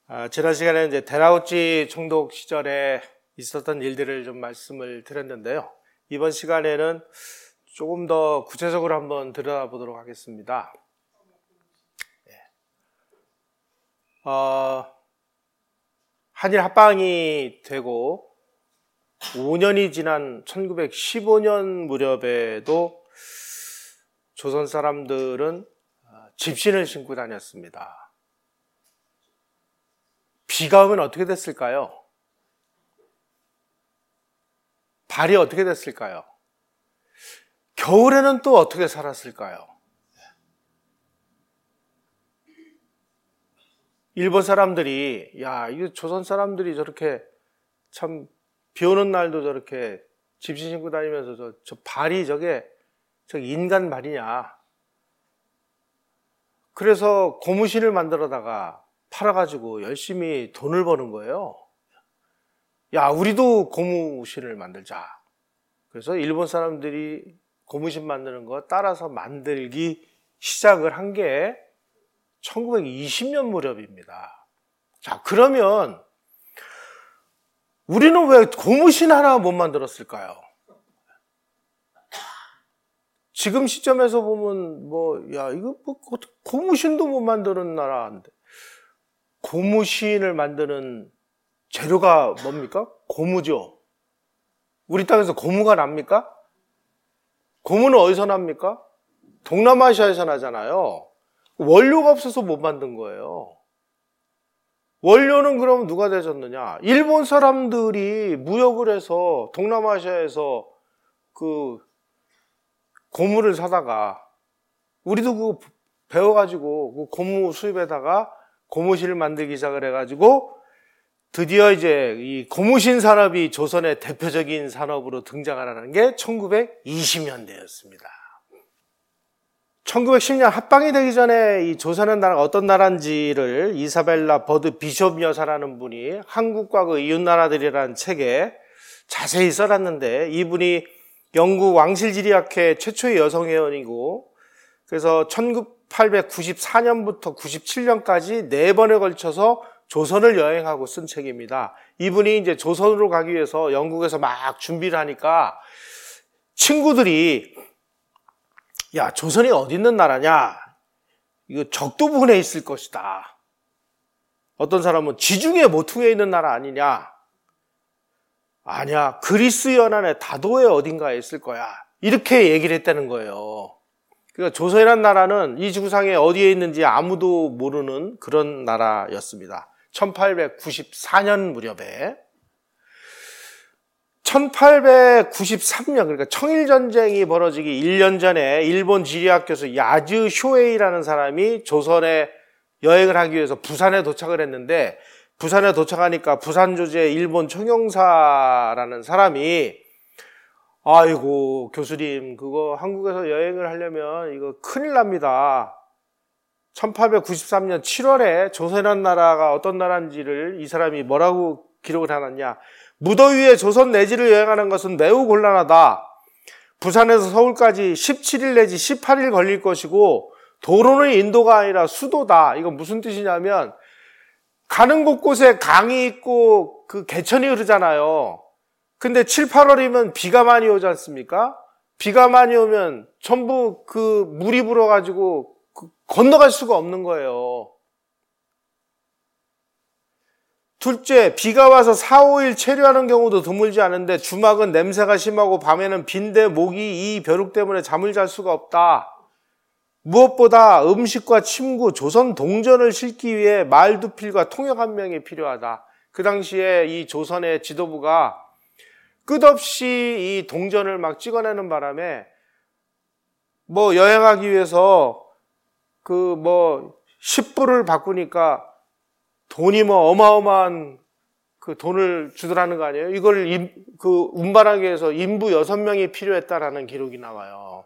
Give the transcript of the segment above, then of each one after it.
지난 시간에 이제 데라우치 총독 시절에 있었던 일들을 좀 말씀을 드렸는데요. 이번 시간에는 조금 더 구체적으로 한번 들여다보도록 하겠습니다. 한일 합방이 되고 5년이 지난 1915년 무렵에도 조선 사람들은 집신을 신고 다녔습니다. 비가 오면 어떻게 됐을까요? 발이 어떻게 됐을까요? 겨울에는 또 어떻게 살았을까요? 일본 사람들이, 이거 조선 사람들이 저렇게 참 비 오는 날도 저렇게 집신 신고 다니면서 저 발이 저게 인간 발이냐. 그래서 고무신을 만들어다가 팔아가지고 열심히 돈을 버는 거예요. 우리도 고무신을 만들자. 그래서 일본 사람들이 고무신 만드는 거 따라서 만들기 시작을 한 게 1920년 무렵입니다. 자, 그러면 우리는 왜 고무신 하나 못 만들었을까요? 지금 시점에서 보면 이거 고무신도 못 만드는 나라인데 고무신을 만드는 재료가 뭡니까? 고무죠. 우리 땅에서 고무가 납니까? 고무는 어디서 납니까? 동남아시아에서 나잖아요. 원료가 없어서 못 만든 거예요. 원료는 그럼 누가 대줬느냐? 일본 사람들이 무역을 해서 동남아시아에서 그 고무를 사다가 우리도 그거 배워가지고 그 고무 수입에다가 고무신을 만들기 시작을 해가지고 드디어 이제 이 고무신 산업이 조선의 대표적인 산업으로 등장을 하는 게 1920년대였습니다. 1910년 합방이 되기 전에 이 조선의 나라가 어떤 나라인지를 이사벨라 버드 비숍 여사라는 분이 한국과 그 이웃나라들이라는 책에 자세히 써놨는데 이분이 영국 왕실지리학회 최초의 여성회원이고 그래서 1894년부터 97년까지 4번에 걸쳐서 조선을 여행하고 쓴 책입니다. 이분이 이제 조선으로 가기 위해서 영국에서 막 준비를 하니까 친구들이 조선이 어디 있는 나라냐? 이거 적도 부근에 있을 것이다. 어떤 사람은 지중해 모퉁이에 있는 나라 아니냐? 아니야. 그리스 연안의 다도해 어딘가에 있을 거야. 이렇게 얘기를 했다는 거예요. 그러니까 조선이라는 나라는 이 지구상에 어디에 있는지 아무도 모르는 그런 나라였습니다. 1894년 무렵에 1893년 그러니까 청일전쟁이 벌어지기 1년 전에 일본 지리학 교수 야즈 쇼에이라는 사람이 조선에 여행을 하기 위해서 부산에 도착을 했는데 부산에 도착하니까 부산조지의 일본 총영사라는 사람이 아이고 교수님 그거 한국에서 여행을 하려면 이거 큰일 납니다. 1893년 7월에 조선이라는 나라가 어떤 나라인지를 이 사람이 뭐라고 기록을 해놨냐. 무더위에 조선 내지를 여행하는 것은 매우 곤란하다. 부산에서 서울까지 17일 내지 18일 걸릴 것이고 도로는 인도가 아니라 수도다. 이건 무슨 뜻이냐면 가는 곳곳에 강이 있고 그 개천이 흐르잖아요. 근데 7, 8월이면 비가 많이 오지 않습니까? 비가 많이 오면 전부 그 물이 불어가지고 건너갈 수가 없는 거예요. 둘째, 비가 와서 4, 5일 체류하는 경우도 드물지 않은데 주막은 냄새가 심하고 밤에는 빈대 모기 이 벼룩 때문에 잠을 잘 수가 없다. 무엇보다 음식과 침구, 조선 동전을 싣기 위해 말두필과 통역 한 명이 필요하다. 그 당시에 이 조선의 지도부가 끝없이 이 동전을 막 찍어내는 바람에 여행하기 위해서 10불을 바꾸니까 돈이 어마어마한 그 돈을 주더라는 거 아니에요? 이걸 운반하기 위해서 인부 6명이 필요했다라는 기록이 나와요.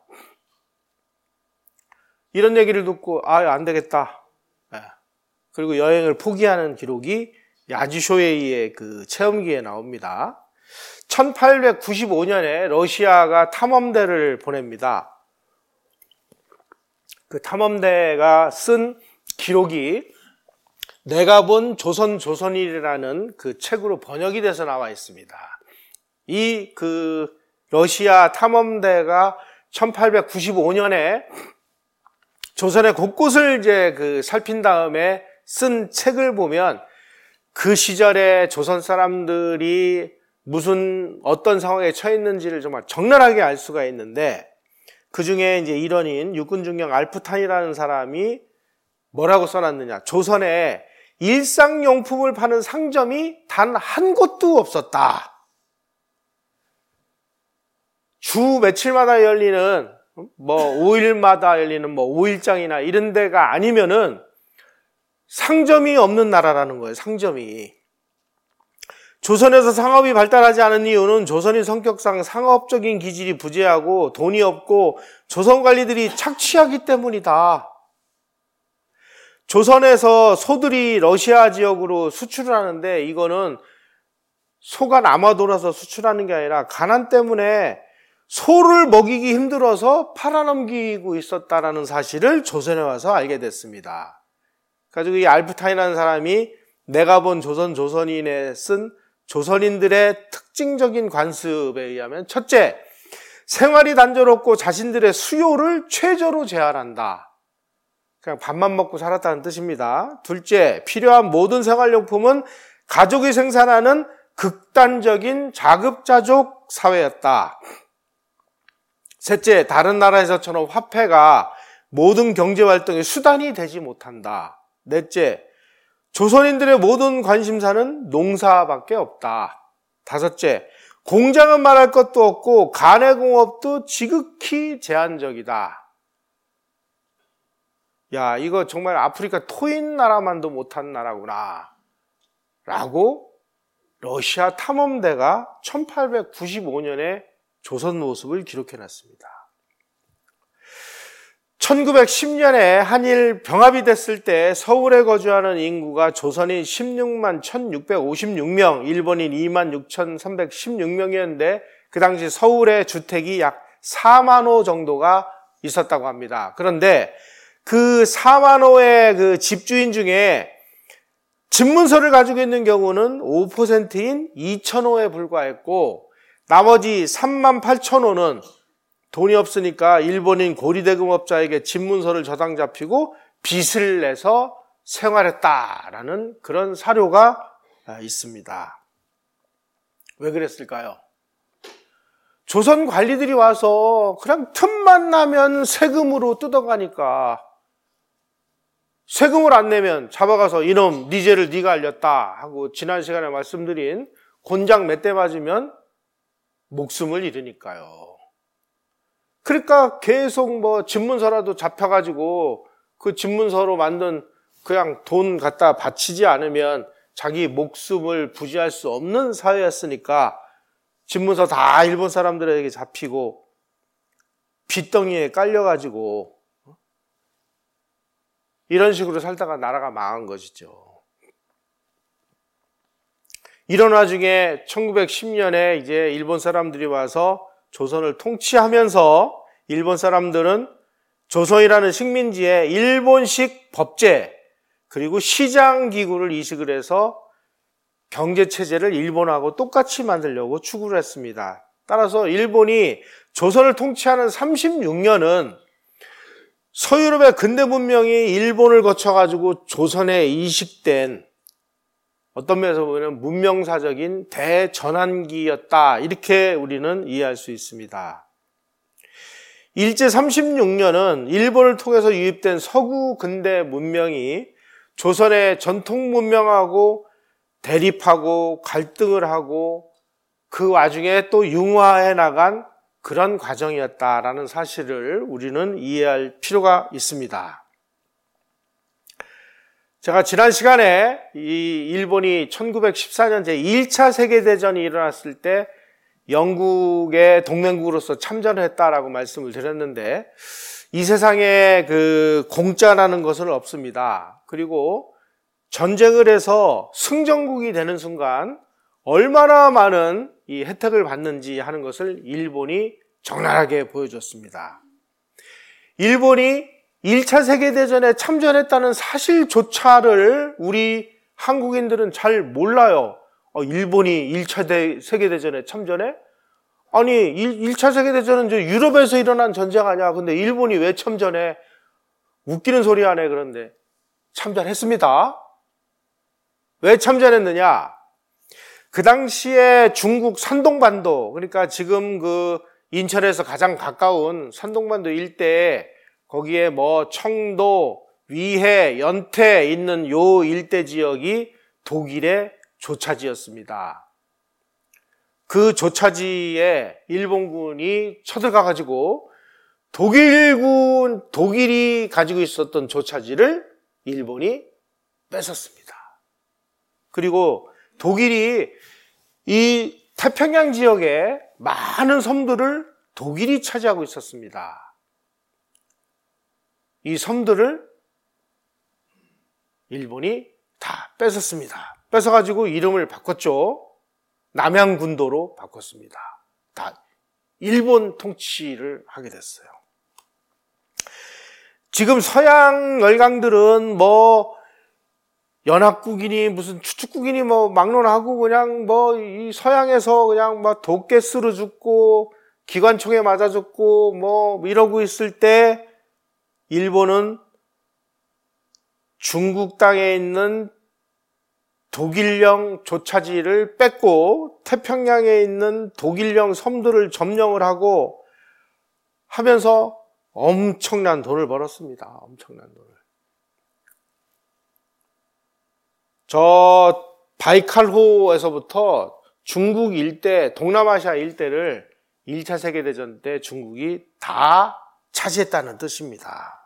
이런 얘기를 듣고 안 되겠다. 그리고 여행을 포기하는 기록이 야지쇼에이의 그 체험기에 나옵니다. 1895년에 러시아가 탐험대를 보냅니다. 그 탐험대가 쓴 기록이 내가 본 조선일이라는 그 책으로 번역이 돼서 나와 있습니다. 이 러시아 탐험대가 1895년에 조선의 곳곳을 이제 살핀 다음에 쓴 책을 보면 그 시절에 조선 사람들이 어떤 상황에 처해 있는지를 정말 적나라하게 알 수가 있는데, 그 중에 이제 일원인 육군중령 알프탄이라는 사람이 뭐라고 써놨느냐. 조선에 일상용품을 파는 상점이 단 한 곳도 없었다. 주 며칠마다 열리는 5일마다 열리는 5일장이나 이런 데가 아니면은 상점이 없는 나라라는 거예요. 상점이. 조선에서 상업이 발달하지 않은 이유는 조선인 성격상 상업적인 기질이 부재하고 돈이 없고 조선 관리들이 착취하기 때문이다. 조선에서 소들이 러시아 지역으로 수출을 하는데 이거는 소가 남아 돌아서 수출하는 게 아니라 가난 때문에 소를 먹이기 힘들어서 팔아넘기고 있었다라는 사실을 조선에 와서 알게 됐습니다. 그래가지고 이 알프타인이라는 사람이 내가 본 조선인에 쓴 조선인들의 특징적인 관습에 의하면, 첫째, 생활이 단조롭고 자신들의 수요를 최저로 제한한다. 그냥 밥만 먹고 살았다는 뜻입니다. 둘째, 필요한 모든 생활용품은 가족이 생산하는 극단적인 자급자족 사회였다. 셋째, 다른 나라에서처럼 화폐가 모든 경제활동의 수단이 되지 못한다. 넷째, 조선인들의 모든 관심사는 농사밖에 없다. 다섯째, 공장은 말할 것도 없고 간해공업도 지극히 제한적이다. 야, 이거 정말 아프리카 토인 나라만도 못한 나라구나 라고 러시아 탐험대가 1895년에 조선 모습을 기록해놨습니다. 1910년에 한일 병합이 됐을 때 서울에 거주하는 인구가 조선인 16만 1656명, 일본인 2만 6316명이었는데 그 당시 서울의 주택이 약 4만 호 정도가 있었다고 합니다. 그런데 그 4만 호의 그 집주인 중에 집문서를 가지고 있는 경우는 5%인 2,000호에 불과했고, 나머지 3만 8,000호는 돈이 없으니까 일본인 고리대금업자에게 집문서를 저당 잡히고 빚을 내서 생활했다라는 그런 사료가 있습니다. 왜 그랬을까요? 조선 관리들이 와서 그냥 틈만 나면 세금으로 뜯어가니까, 세금을 안 내면 잡아가서 이놈 네 죄를 네가 알렸다 하고 지난 시간에 말씀드린 곤장 몇 대 맞으면 목숨을 잃으니까요. 그러니까 계속 집문서라도 잡혀가지고 그 집문서로 만든 그냥 돈 갖다 바치지 않으면 자기 목숨을 부지할 수 없는 사회였으니까 집문서 다 일본 사람들에게 잡히고 빚덩이에 깔려가지고 이런 식으로 살다가 나라가 망한 것이죠. 이런 와중에 1910년에 이제 일본 사람들이 와서 조선을 통치하면서 일본 사람들은 조선이라는 식민지에 일본식 법제 그리고 시장기구를 이식을 해서 경제체제를 일본하고 똑같이 만들려고 추구를 했습니다. 따라서 일본이 조선을 통치하는 36년은 서유럽의 근대 문명이 일본을 거쳐가지고 조선에 이식된 어떤 면에서 보면 문명사적인 대전환기였다. 이렇게 우리는 이해할 수 있습니다. 일제 36년은 일본을 통해서 유입된 서구 근대 문명이 조선의 전통 문명하고 대립하고 갈등을 하고 그 와중에 또 융화해 나간 그런 과정이었다라는 사실을 우리는 이해할 필요가 있습니다. 제가 지난 시간에 이 일본이 1914년 제1차 세계대전이 일어났을 때 영국의 동맹국으로서 참전을 했다라고 말씀을 드렸는데, 이 세상에 그 공짜라는 것은 없습니다. 그리고 전쟁을 해서 승전국이 되는 순간 얼마나 많은 이 혜택을 받는지 하는 것을 일본이 적나라하게 보여줬습니다. 일본이 1차 세계대전에 참전했다는 사실조차를 우리 한국인들은 잘 몰라요. 일본이 1차 세계대전에 참전해? 아니, 1차 세계대전은 유럽에서 일어난 전쟁 아니야. 근데 일본이 왜 참전해? 웃기는 소리 하네, 그런데. 참전했습니다. 왜 참전했느냐? 그 당시에 중국 산동반도, 그러니까 지금 그 인천에서 가장 가까운 산동반도 일대에 거기에 청도, 위해, 연태 있는 요 일대 지역이 독일의 조차지였습니다. 그 조차지에 일본군이 쳐들어가가지고 독일이 가지고 있었던 조차지를 일본이 뺏었습니다. 그리고 독일이 이 태평양 지역에 많은 섬들을 독일이 차지하고 있었습니다. 이 섬들을 일본이 다 뺏었습니다. 뺏어가지고 이름을 바꿨죠. 남양군도로 바꿨습니다. 다 일본 통치를 하게 됐어요. 지금 서양 열강들은 연합국이니 무슨 추축국이니 막론하고 그냥 이 서양에서 그냥 독가스로 죽고 기관총에 맞아 죽고 이러고 있을 때 일본은 중국 땅에 있는 독일령 조차지를 뺏고 태평양에 있는 독일령 섬들을 점령을 하고 하면서 엄청난 돈을 벌었습니다. 엄청난 돈을. 저 바이칼호에서부터 중국 일대, 동남아시아 일대를 1차 세계대전 때 중국이 다 차지했다는 뜻입니다.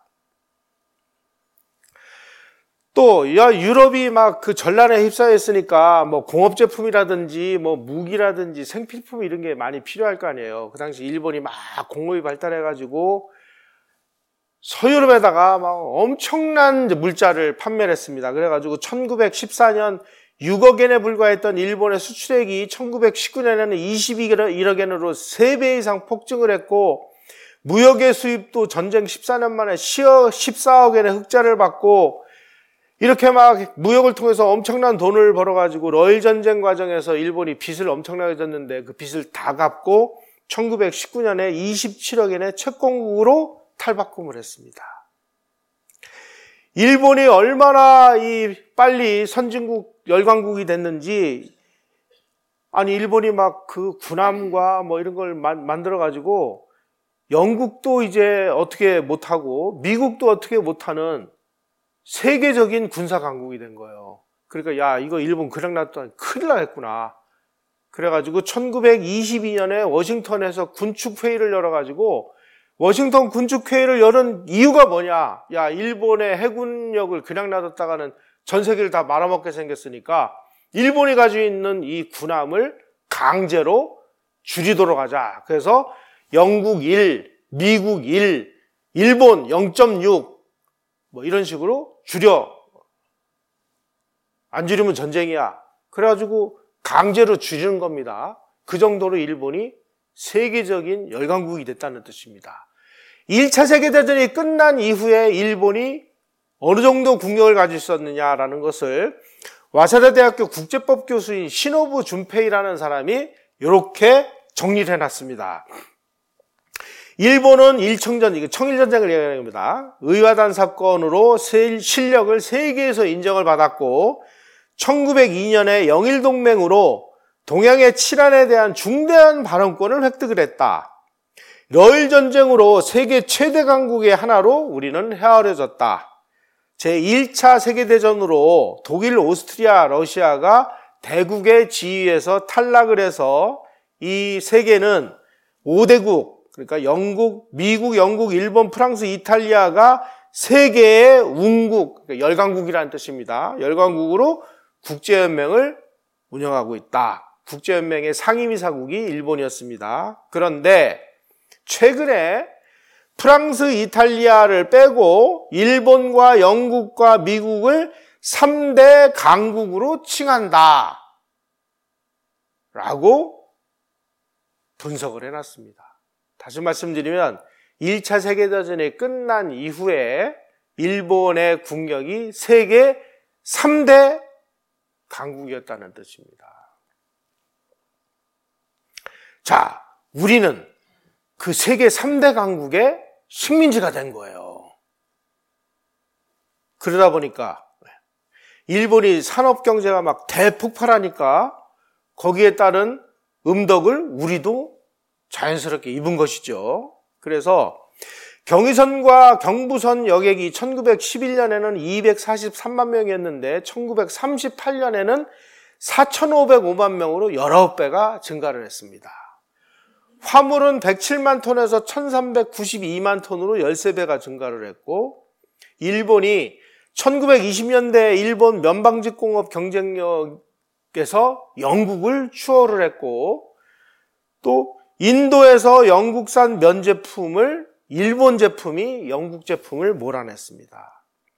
또 유럽이 그 전란에 휩싸였으니까 공업제품이라든지 무기라든지 생필품 이런 게 많이 필요할 거 아니에요. 그 당시 일본이 막 공업이 발달해가지고 서유럽에다가 엄청난 물자를 판매를 했습니다. 그래가지고 1914년 6억 엔에 불과했던 일본의 수출액이 1919년에는 21억 엔으로 3배 이상 폭증을 했고, 무역의 수입도 전쟁 14년 만에 14억 엔의 흑자를 받고, 이렇게 무역을 통해서 엄청난 돈을 벌어가지고 러일 전쟁 과정에서 일본이 빚을 엄청나게 졌는데 그 빚을 다 갚고 1919년에 27억 엔의 채권국으로 탈바꿈을 했습니다. 일본이 얼마나 빨리 선진국 열강국이 됐는지, 아니 일본이 그 군함과 이런 걸 만들어가지고 영국도 이제 어떻게 못하고 미국도 어떻게 못하는 세계적인 군사 강국이 된 거예요. 그러니까 이거 일본 그냥 놔뒀더니 큰일 나겠구나. 그래가지고 1922년에 워싱턴에서 군축회의를 열어가지고, 워싱턴 군축회의를 열은 이유가 뭐냐? 일본의 해군력을 그냥 놔뒀다가는 전 세계를 다 말아먹게 생겼으니까 일본이 가지고 있는 이 군함을 강제로 줄이도록 하자. 그래서 영국 1, 미국 1, 일본 0.6 이런 식으로 줄여. 안 줄이면 전쟁이야. 그래가지고 강제로 줄이는 겁니다. 그 정도로 일본이 세계적인 열강국이 됐다는 뜻입니다. 1차 세계대전이 끝난 이후에 일본이 어느 정도 국력을 가지고 있었느냐라는 것을 와세다 대학교 국제법 교수인 시노부 준페이라는 사람이 이렇게 정리를 해놨습니다. 일본은 이게 청일전쟁을 얘기하는 겁니다. 의화단 사건으로 실력을 세계에서 인정을 받았고 1902년에 영일동맹으로 동양의 칠한에 대한 중대한 발언권을 획득을 했다. 러일 전쟁으로 세계 최대 강국의 하나로 우리는 헤아려졌다. 제1차 세계대전으로 독일, 오스트리아, 러시아가 대국의 지위에서 탈락을 해서 이 세계는 5대국, 그러니까 영국, 미국, 영국, 일본, 프랑스, 이탈리아가 세계의 운국, 그러니까 열강국이라는 뜻입니다. 열강국으로 국제연맹을 운영하고 있다. 국제연맹의 상임이사국이 일본이었습니다. 그런데 최근에 프랑스, 이탈리아를 빼고 일본과 영국과 미국을 3대 강국으로 칭한다. 라고 분석을 해놨습니다. 다시 말씀드리면 1차 세계대전이 끝난 이후에 일본의 국력이 세계 3대 강국이었다는 뜻입니다. 자, 우리는 그 세계 3대 강국의 식민지가 된 거예요. 그러다 보니까 일본이 산업경제가 막 대폭발하니까 거기에 따른 음덕을 우리도 자연스럽게 입은 것이죠. 그래서 경의선과 경부선 여객이 1911년에는 243만 명이었는데 1938년에는 4,505만 명으로 19배가 증가를 했습니다. 화물은 107만 톤에서 1,392만 톤으로 13배가 증가를 했고, 일본이 1920년대 일본 면방직공업 경쟁력에서 영국을 추월을 했고, 또 인도에서 영국산 면 제품을 일본 제품이 영국 제품을 몰아냈습니다.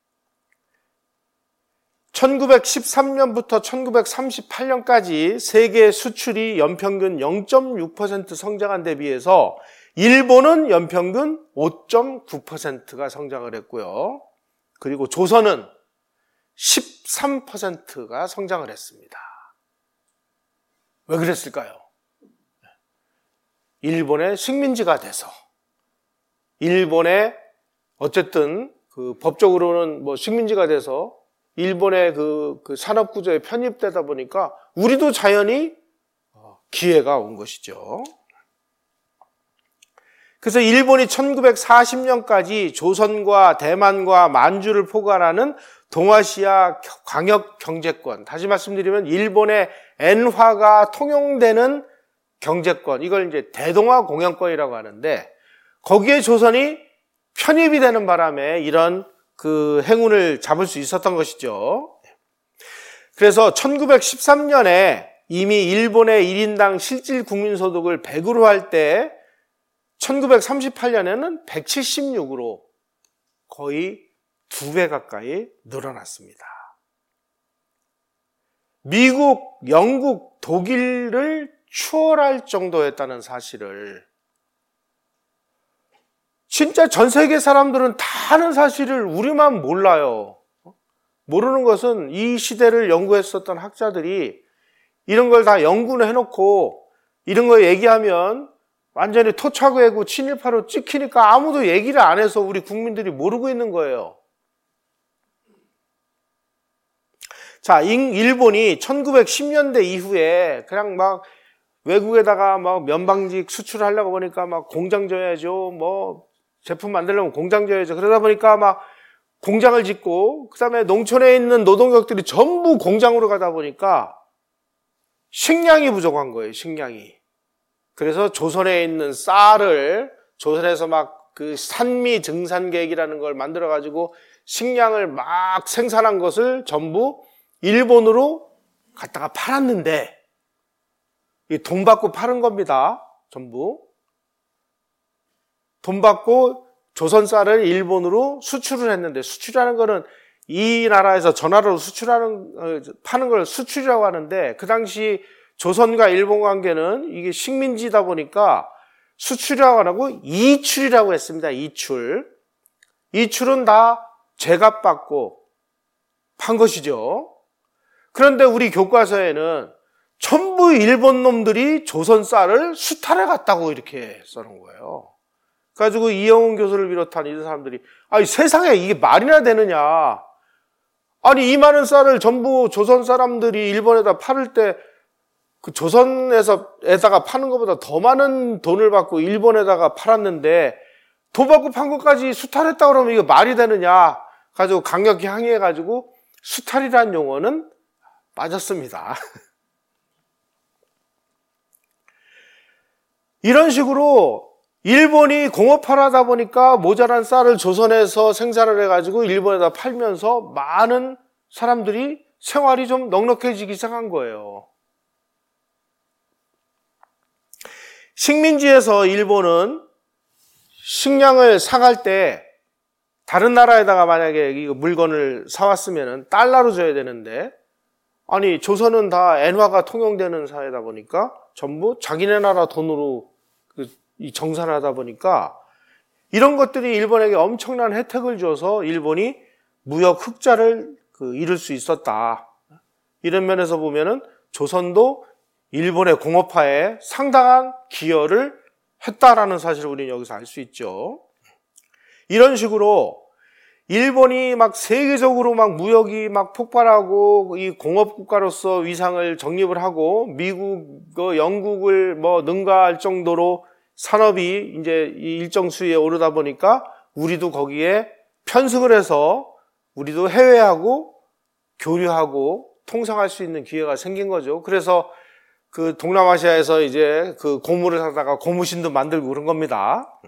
1913년부터 1938년까지 세계 수출이 연평균 0.6% 성장한 데 비해서 일본은 연평균 5.9%가 성장을 했고요. 그리고 조선은 13%가 성장을 했습니다. 왜 그랬을까요? 일본의 식민지가 돼서, 일본의 어쨌든 그 법적으로는 뭐 식민지가 돼서 일본의 그 산업구조에 편입되다 보니까 우리도 자연히 기회가 온 것이죠. 그래서 일본이 1940년까지 조선과 대만과 만주를 포괄하는 동아시아 광역 경제권, 다시 말씀드리면 일본의 엔화가 통용되는 경제권, 이걸 이제 대동아 공영권이라고 하는데, 거기에 조선이 편입이 되는 바람에 이런 그 행운을 잡을 수 있었던 것이죠. 그래서 1913년에 이미 일본의 1인당 실질 국민소득을 100으로 할 때 1938년에는 176으로 거의 2배 가까이 늘어났습니다. 미국, 영국, 독일을 추월할 정도였다는 사실을 진짜 전 세계 사람들은 다 아는 사실을 우리만 몰라요. 모르는 것은 이 시대를 연구했었던 학자들이 이런 걸 다 연구를 해놓고 이런 거 얘기하면 완전히 토착외고 친일파로 찍히니까 아무도 얘기를 안 해서 우리 국민들이 모르고 있는 거예요. 자, 일본이 1910년대 이후에 그냥 막 외국에다가 막 면방직 수출하려고 보니까 막 공장 져야죠. 뭐 제품 만들려면 공장 져야죠. 그러다 보니까 막 공장을 짓고, 그 다음에 농촌에 있는 노동력들이 전부 공장으로 가다 보니까 식량이 부족한 거예요, 식량이. 그래서 조선에 있는 쌀을, 조선에서 막 그 산미 증산 계획이라는 걸 만들어가지고 식량을 막 생산한 것을 전부 일본으로 갖다가 팔았는데, 돈 받고 파는 겁니다, 전부. 돈 받고 조선 쌀을 일본으로 수출을 했는데, 수출하는 거는 이 나라에서 저 나라로 파는 걸 수출이라고 하는데, 그 당시 조선과 일본 관계는 이게 식민지다 보니까 수출이라고 안 하고 이출이라고 했습니다. 이출. 이출은 다 제값받고 판 것이죠. 그런데 우리 교과서에는 전부 일본 놈들이 조선 쌀을 수탈해 갔다고 이렇게 써놓은 거예요. 그래가지고 이영훈 교수를 비롯한 이런 사람들이, 아니 세상에 이게 말이나 되느냐. 아니 이 많은 쌀을 전부 조선 사람들이 일본에다 팔을 때 그 조선에다가 파는 것보다 더 많은 돈을 받고 일본에다가 팔았는데 돈 받고 판 것까지 수탈했다 그러면 이거 말이 되느냐. 가지고 강력히 항의해가지고 수탈이라는 용어는 빠졌습니다. 이런 식으로 일본이 공업화하다 보니까 모자란 쌀을 조선에서 생산을 해가지고 일본에다 팔면서 많은 사람들이 생활이 좀 넉넉해지기 시작한 거예요. 식민지에서 일본은 식량을 사갈 때 다른 나라에다가 만약에 이 물건을 사왔으면 달러로 줘야 되는데, 아니 조선은 다 엔화가 통용되는 사회다 보니까 전부 자기네 나라 돈으로 정산하다 보니까 이런 것들이 일본에게 엄청난 혜택을 줘서 일본이 무역 흑자를 이룰 수 있었다. 이런 면에서 보면은 조선도 일본의 공업화에 상당한 기여를 했다라는 사실을 우리는 여기서 알 수 있죠. 이런 식으로 일본이 막 세계적으로 막 무역이 막 폭발하고 이 공업국가로서 위상을 정립을 하고 미국, 영국을 능가할 정도로 산업이 이제 일정 수위에 오르다 보니까 우리도 거기에 편승을 해서 우리도 해외하고 교류하고 통상할 수 있는 기회가 생긴 거죠. 그래서 동남아시아에서 이제 고무를 사다가 고무신도 만들고 그런 겁니다.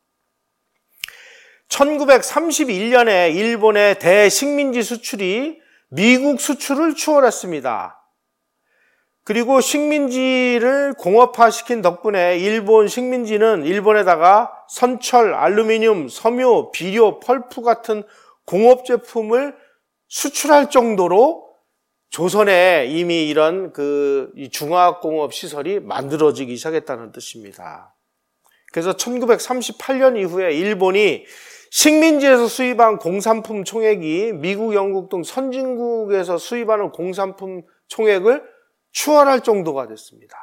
1931년에 일본의 대식민지 수출이 미국 수출을 추월했습니다. 그리고 식민지를 공업화시킨 덕분에 일본 식민지는 일본에다가 선철, 알루미늄, 섬유, 비료, 펄프 같은 공업 제품을 수출할 정도로 조선에 이미 이런 중화공업 시설이 만들어지기 시작했다는 뜻입니다. 그래서 1938년 이후에 일본이 식민지에서 수입한 공산품 총액이 미국, 영국 등 선진국에서 수입하는 공산품 총액을 추월할 정도가 됐습니다.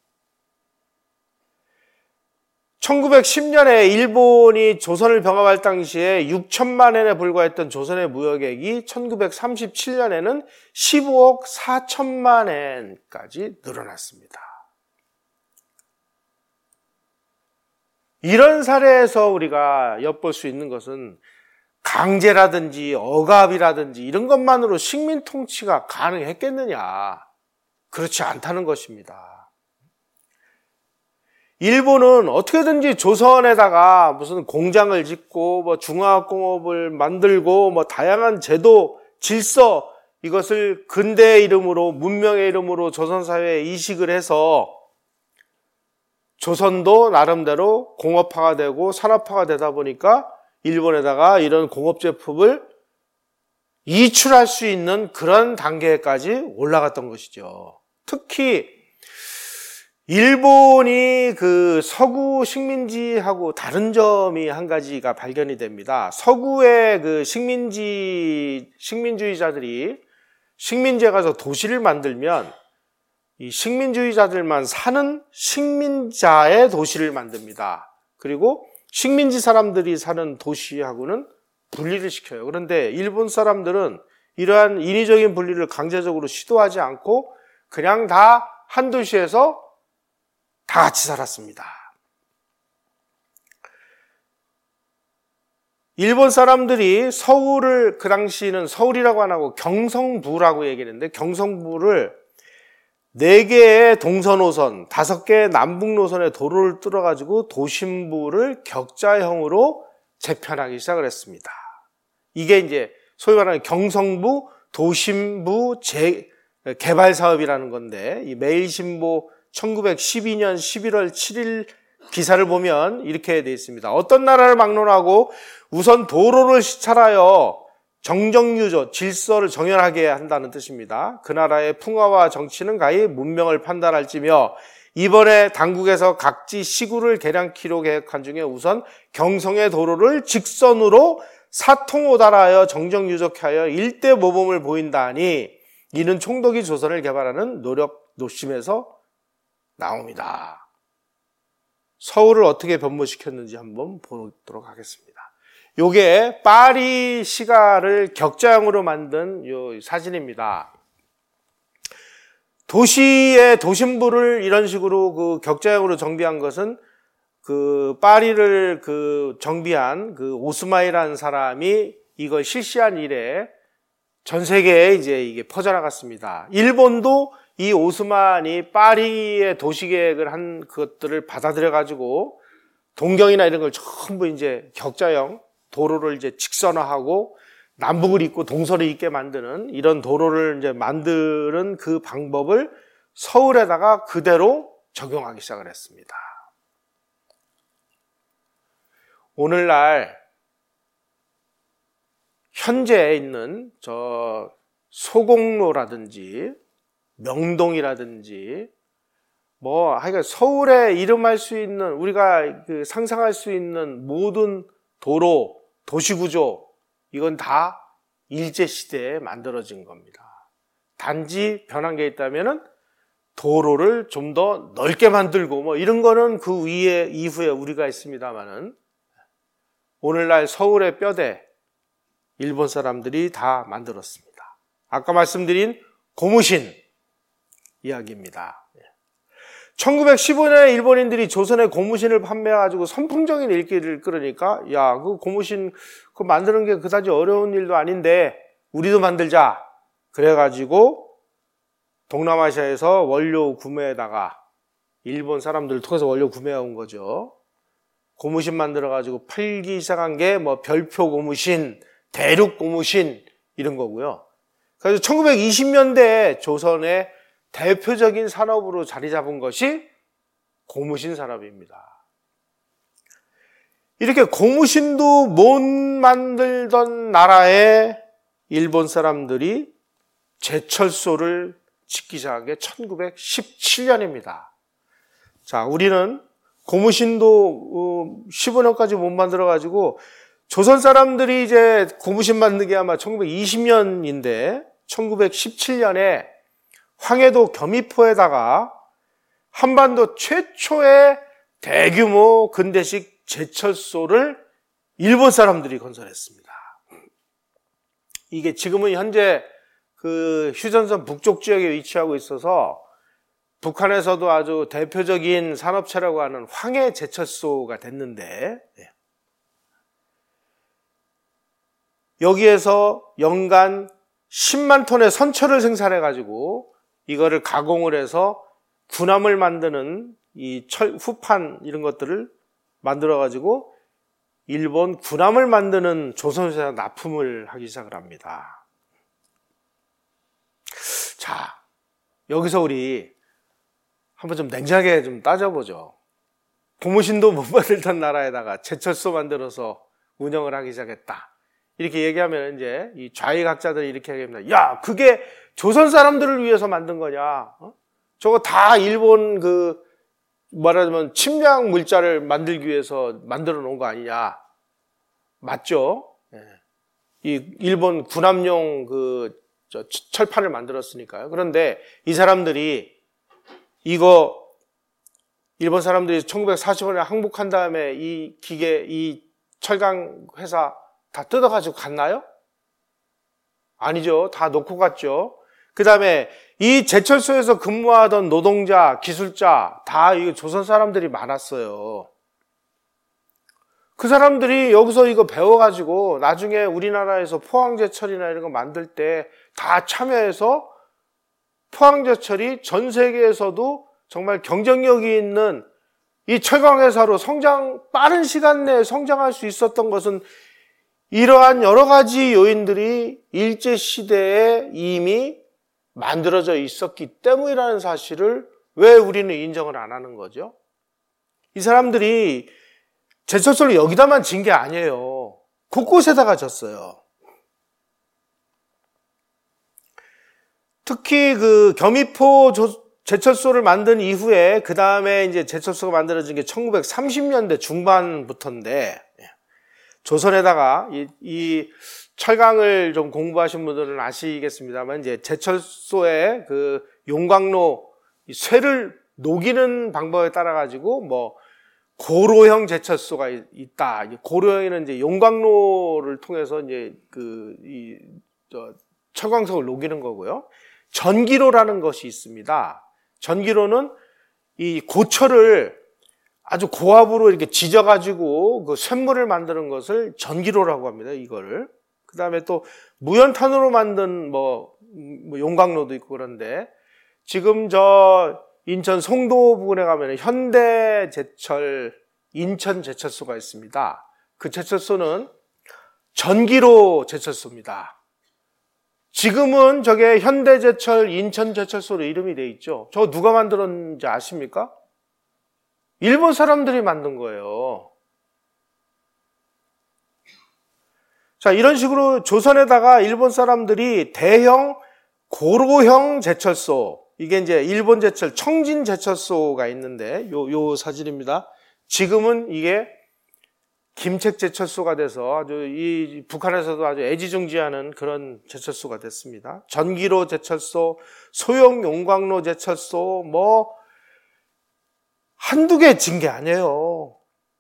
1910년에 일본이 조선을 병합할 당시에 6천만 엔에 불과했던 조선의 무역액이 1937년에는 15억 4천만 엔까지 늘어났습니다. 이런 사례에서 우리가 엿볼 수 있는 것은 강제라든지 억압이라든지 이런 것만으로 식민 통치가 가능했겠느냐? 그렇지 않다는 것입니다. 일본은 어떻게든지 조선에다가 무슨 공장을 짓고 중화공업을 만들고 다양한 제도, 질서 이것을 근대의 이름으로 문명의 이름으로 조선사회에 이식을 해서 조선도 나름대로 공업화가 되고 산업화가 되다 보니까 일본에다가 이런 공업 제품을 이출할 수 있는 그런 단계까지 올라갔던 것이죠. 특히 일본이 서구 식민지하고 다른 점이 한 가지가 발견이 됩니다. 서구의 식민주의자들이 식민지에 가서 도시를 만들면 이 식민주의자들만 사는 식민자의 도시를 만듭니다. 그리고 식민지 사람들이 사는 도시하고는 분리를 시켜요. 그런데 일본 사람들은 이러한 인위적인 분리를 강제적으로 시도하지 않고 그냥 다 한 도시에서 다 같이 살았습니다. 일본 사람들이 서울을 그 당시에는 서울이라고 안 하고 경성부라고 얘기했는데 경성부를 4개의 동서노선, 5개의 남북노선의 도로를 뚫어가지고 도심부를 격자형으로 재편하기 시작을 했습니다. 이게 이제 소위 말하는 경성부 도심부 개발 사업이라는 건데 이 매일신보 1912년 11월 7일 기사를 보면 이렇게 되어 있습니다. 어떤 나라를 막론하고 우선 도로를 시찰하여 정정유조, 질서를 정연하게 한다는 뜻입니다. 그 나라의 풍화와 정치는 가히 문명을 판단할지며 이번에 당국에서 각지 시구를 개량키로 계획한 중에 우선 경성의 도로를 직선으로 사통오달하여 정정유적하여 일대 모범을 보인다니 이는 총독이 조선을 개발하는 노력, 노심에서 나옵니다. 서울을 어떻게 변모시켰는지 한번 보도록 하겠습니다. 요게 파리 시가를 격자형으로 만든 요 사진입니다. 도시의 도심부를 이런 식으로 격자형으로 정비한 것은 파리를 정비한 오스마이라는 사람이 이걸 실시한 이래 전 세계에 이제 이게 퍼져나갔습니다. 일본도 이 오스만이 파리의 도시계획을 한 것들을 받아들여가지고 동경이나 이런 걸 전부 이제 격자형 도로를 이제 직선화하고 남북을 잇고 동서를 잇게 만드는 이런 도로를 이제 만드는 그 방법을 서울에다가 그대로 적용하기 시작을 했습니다. 오늘날 현재에 있는 저 소공로라든지 명동이라든지 하여간 서울에 이름할 수 있는 우리가 상상할 수 있는 모든 도로, 도시구조, 이건 다 일제시대에 만들어진 겁니다. 단지 변한 게 있다면은 도로를 좀 더 넓게 만들고 뭐 이런 거는 그 위에 이후에 우리가 있습니다만은 오늘날 서울의 뼈대 일본 사람들이 다 만들었습니다. 아까 말씀드린 고무신 이야기입니다. 1915년에 일본인들이 조선에 고무신을 판매해가지고 선풍적인 인기를 끌으니까 야, 그 고무신 그 만드는 게 그다지 어려운 일도 아닌데 우리도 만들자. 그래가지고 동남아시아에서 원료 구매에다가 일본 사람들을 통해서 원료 구매해 온 거죠. 고무신 만들어가지고 팔기 시작한 게 뭐 별표 고무신, 대륙 고무신 이런 거고요. 그래서 1920년대에 조선의 대표적인 산업으로 자리 잡은 것이 고무신 산업입니다. 이렇게 고무신도 못 만들던 나라에 일본 사람들이 제철소를 짓기 시작한 게 1917년입니다. 자, 우리는 고무신도 15년까지 못 만들어가지고 조선 사람들이 이제 고무신 만든 게 아마 1920년인데 1917년에 황해도 겸이포에다가 한반도 최초의 대규모 근대식 제철소를 일본 사람들이 건설했습니다. 이게 지금은 현재 그 휴전선 북쪽 지역에 위치하고 있어서 북한에서도 아주 대표적인 산업체라고 하는 황해 제철소가 됐는데 여기에서 연간 10만 톤의 선철을 생산해가지고 이거를 가공을 해서 군함을 만드는 이 후판 이런 것들을 만들어가지고 일본 군함을 만드는 조선소에 납품을 하기 시작을 합니다. 자, 여기서 우리 한번 좀 냉정하게 좀 따져보죠. 고무신도 못 만들던 나라에다가 제철소 만들어서 운영을 하기 시작했다. 이렇게 얘기하면 이제 이 좌익학자들이 이렇게 얘기합니다. 야, 그게 조선 사람들을 위해서 만든 거냐? 저거 다 일본 말하자면 침략 물자를 만들기 위해서 만들어 놓은 거 아니냐? 맞죠? 이 일본 군함용 철판을 만들었으니까요. 그런데 이 사람들이 이거 일본 사람들이 1945년에 항복한 다음에 이 기계, 이 철강 회사 다 뜯어가지고 갔나요? 아니죠. 다 놓고 갔죠. 그 다음에 이 제철소에서 근무하던 노동자, 기술자 다 이거 조선 사람들이 많았어요. 그 사람들이 여기서 이거 배워가지고 나중에 우리나라에서 포항제철이나 이런 거 만들 때 다 참여해서 포항제철이 전 세계에서도 정말 경쟁력이 있는 이 철강회사로 빠른 시간 내에 성장할 수 있었던 것은 이러한 여러 가지 요인들이 일제시대에 이미 만들어져 있었기 때문이라는 사실을 왜 우리는 인정을 안 하는 거죠? 이 사람들이 제철소를 여기다만 진 게 아니에요. 곳곳에다가 졌어요. 특히 겸이포 제철소를 만든 이후에 그 다음에 이제 제철소가 만들어진 게 1930년대 중반부터인데 조선에다가 이 철강을 좀 공부하신 분들은 아시겠습니다만 이제 제철소에 용광로 쇠를 녹이는 방법에 따라 가지고 뭐 고로형 제철소가 있다. 고로형에는 이제 용광로를 통해서 이제 철광석을 녹이는 거고요. 전기로라는 것이 있습니다. 전기로는 이 고철을 아주 고압으로 이렇게 지져가지고 쇳물을 만드는 것을 전기로라고 합니다. 이거를. 그 다음에 또 무연탄으로 만든 용광로도 있고 그런데 지금 인천 송도 부근에 가면 현대제철 인천 제철소가 있습니다. 그 제철소는 전기로 제철소입니다. 지금은 저게 현대제철 인천제철소로 이름이 돼 있죠. 저거 누가 만들었는지 아십니까? 일본 사람들이 만든 거예요. 자, 이런 식으로 조선에다가 일본 사람들이 대형 고로형 제철소, 이게 이제 일본 제철 청진 제철소가 있는데 요 사진입니다. 지금은 이게 김책 제철소가 돼서 아주 이 북한에서도 아주 애지중지하는 그런 제철소가 됐습니다. 전기로 제철소, 소형 용광로 제철소, 뭐 한두 개 진 게 아니에요.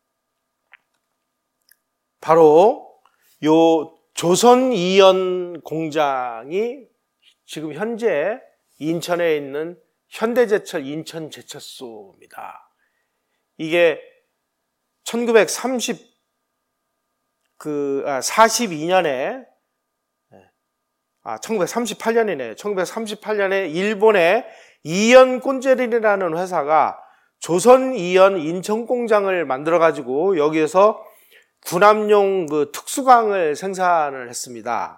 바로 요 조선이연 공장이 지금 현재 인천에 있는 현대제철 인천제철소입니다. 이게 1942년에 1938년이네. 1938년에 일본의 이연 꼰제린이라는 회사가 조선이연 인천공장을 만들어가지고 여기에서 군함용 그 특수광을 생산을 했습니다.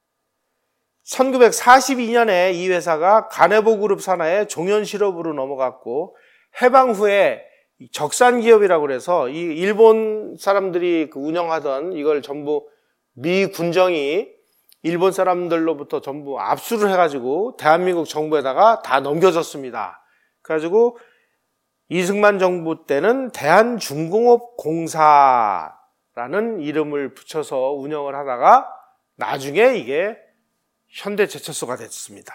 1942년에 이 회사가 가네보 그룹 산하의 종현실업으로 넘어갔고 해방 후에 적산기업이라고 그래서 이 일본 사람들이 운영하던 이걸 전부 미 군정이 일본 사람들로부터 전부 압수를 해가지고 대한민국 정부에다가 다 넘겨줬습니다. 그래가지고 이승만 정부 때는 대한중공업공사라는 이름을 붙여서 운영을 하다가 나중에 이게 현대제철소가 됐습니다.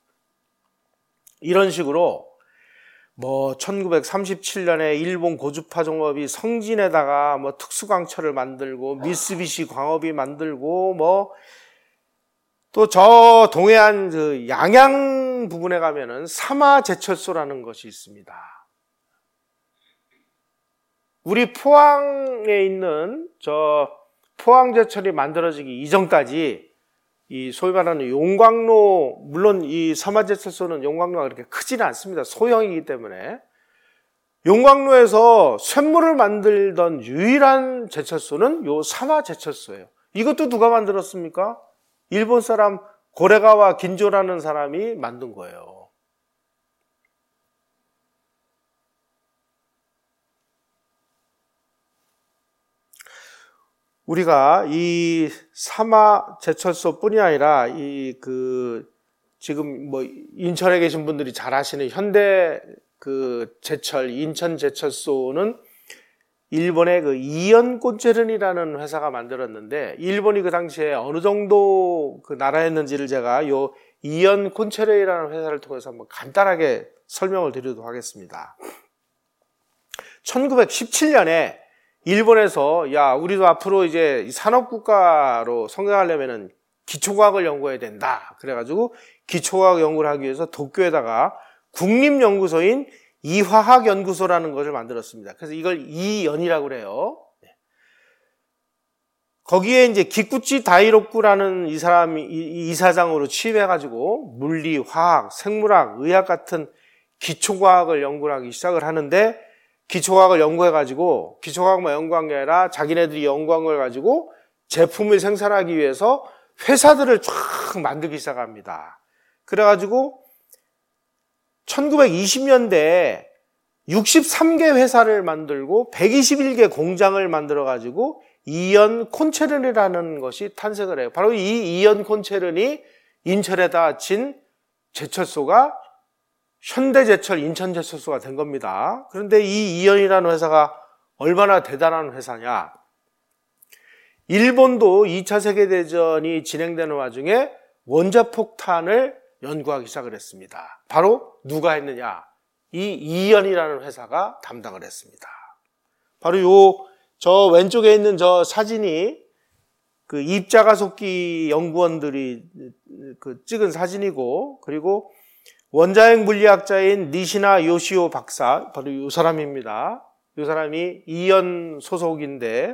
이런 식으로 뭐 1937년에 일본 고주파 종업이 성진에다가 뭐 특수광철을 만들고 미쓰비시 광업이 만들고 뭐 또 저 동해안 그 양양 부분에 가면은 삼화제철소라는 것이 있습니다. 우리 포항에 있는 저 포항제철이 만들어지기 이전까지 이 소위 말하는 용광로, 물론 이 삼화제철소는 용광로가 그렇게 크지는 않습니다. 소형이기 때문에. 용광로에서 쇳물을 만들던 유일한 제철소는 요 삼화제철소예요. 이것도 누가 만들었습니까? 일본 사람 고레가와 긴조라는 사람이 만든 거예요. 우리가 이 삼화제철소뿐이 아니라 지금 뭐 인천에 계신 분들이 잘 아시는 현대 제철 인천제철소는 일본의 이연콘체른이라는 회사가 만들었는데 일본이 그 당시에 어느 정도 나라였는지를 제가 요 이연콘체른이라는 회사를 통해서 한번 간단하게 설명을 드리도록 하겠습니다. 1917년에 일본에서 야 우리도 앞으로 이제 산업국가로 성장하려면은 기초과학을 연구해야 된다. 그래가지고 기초과학 연구를 하기 위해서 도쿄에다가 국립연구소인 이화학연구소라는 것을 만들었습니다. 그래서 이걸 이연이라고 그래요. 거기에 이제 기쿠치 다이로쿠라는 이 사람이 이사장으로 취임해가지고 물리, 화학, 생물학, 의학 같은 기초과학을 연구를 하기 시작을 하는데 기초과학을 연구해가지고 기초과학만 연구한 게 아니라 자기네들이 연구한 걸 가지고 제품을 생산하기 위해서 회사들을 쫙 만들기 시작합니다. 그래가지고 1920년대에 63개 회사를 만들고 121개 공장을 만들어가지고 이연콘체른이라는 것이 탄생을 해요. 바로 이 이연콘체른이 인천에다 진 제철소가 현대제철 인천제철소가 된 겁니다. 그런데 이 이연이라는 회사가 얼마나 대단한 회사냐. 일본도 2차 세계대전이 진행되는 와중에 원자폭탄을 연구하기 시작을 했습니다. 바로 누가 했느냐? 이 이연이라는 회사가 담당을 했습니다. 바로 저 왼쪽에 있는 저 사진이 입자가속기 연구원들이 찍은 사진이고, 그리고 원자핵 물리학자인 니시나 요시오 박사, 바로 이 사람입니다. 이 사람이 이연 소속인데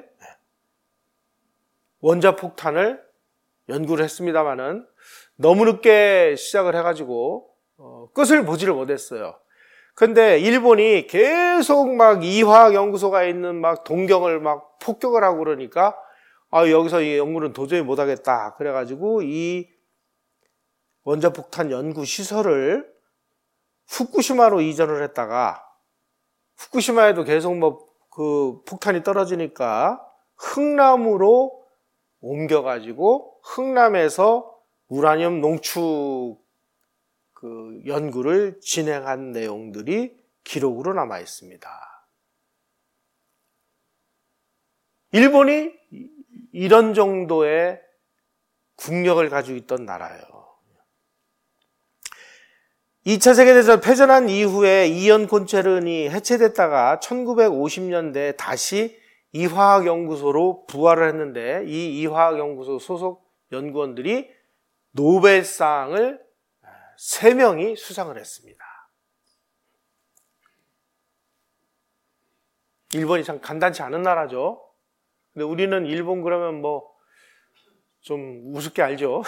원자폭탄을 연구를 했습니다마는 너무 늦게 시작을 해가지고 끝을 보지를 못했어요. 근데 일본이 계속 막 이화학 연구소가 있는 막 동경을 막 폭격을 하고 그러니까 여기서 이 연구는 도저히 못하겠다. 그래가지고 이 원자폭탄 연구 시설을 후쿠시마로 이전을 했다가 후쿠시마에도 계속 폭탄이 떨어지니까 흥남으로 옮겨가지고 흥남에서 우라늄 농축 연구를 진행한 내용들이 기록으로 남아 있습니다. 일본이 이런 정도의 국력을 가지고 있던 나라예요. 2차 세계대전 패전한 이후에 이연콘체른이 해체됐다가 1950년대에 다시 이화학연구소로 부활을 했는데, 이 이화학연구소 소속 연구원들이 노벨상을 3명이 수상을 했습니다. 일본이 참 간단치 않은 나라죠. 근데 우리는 일본 그러면 뭐 좀 우습게 알죠.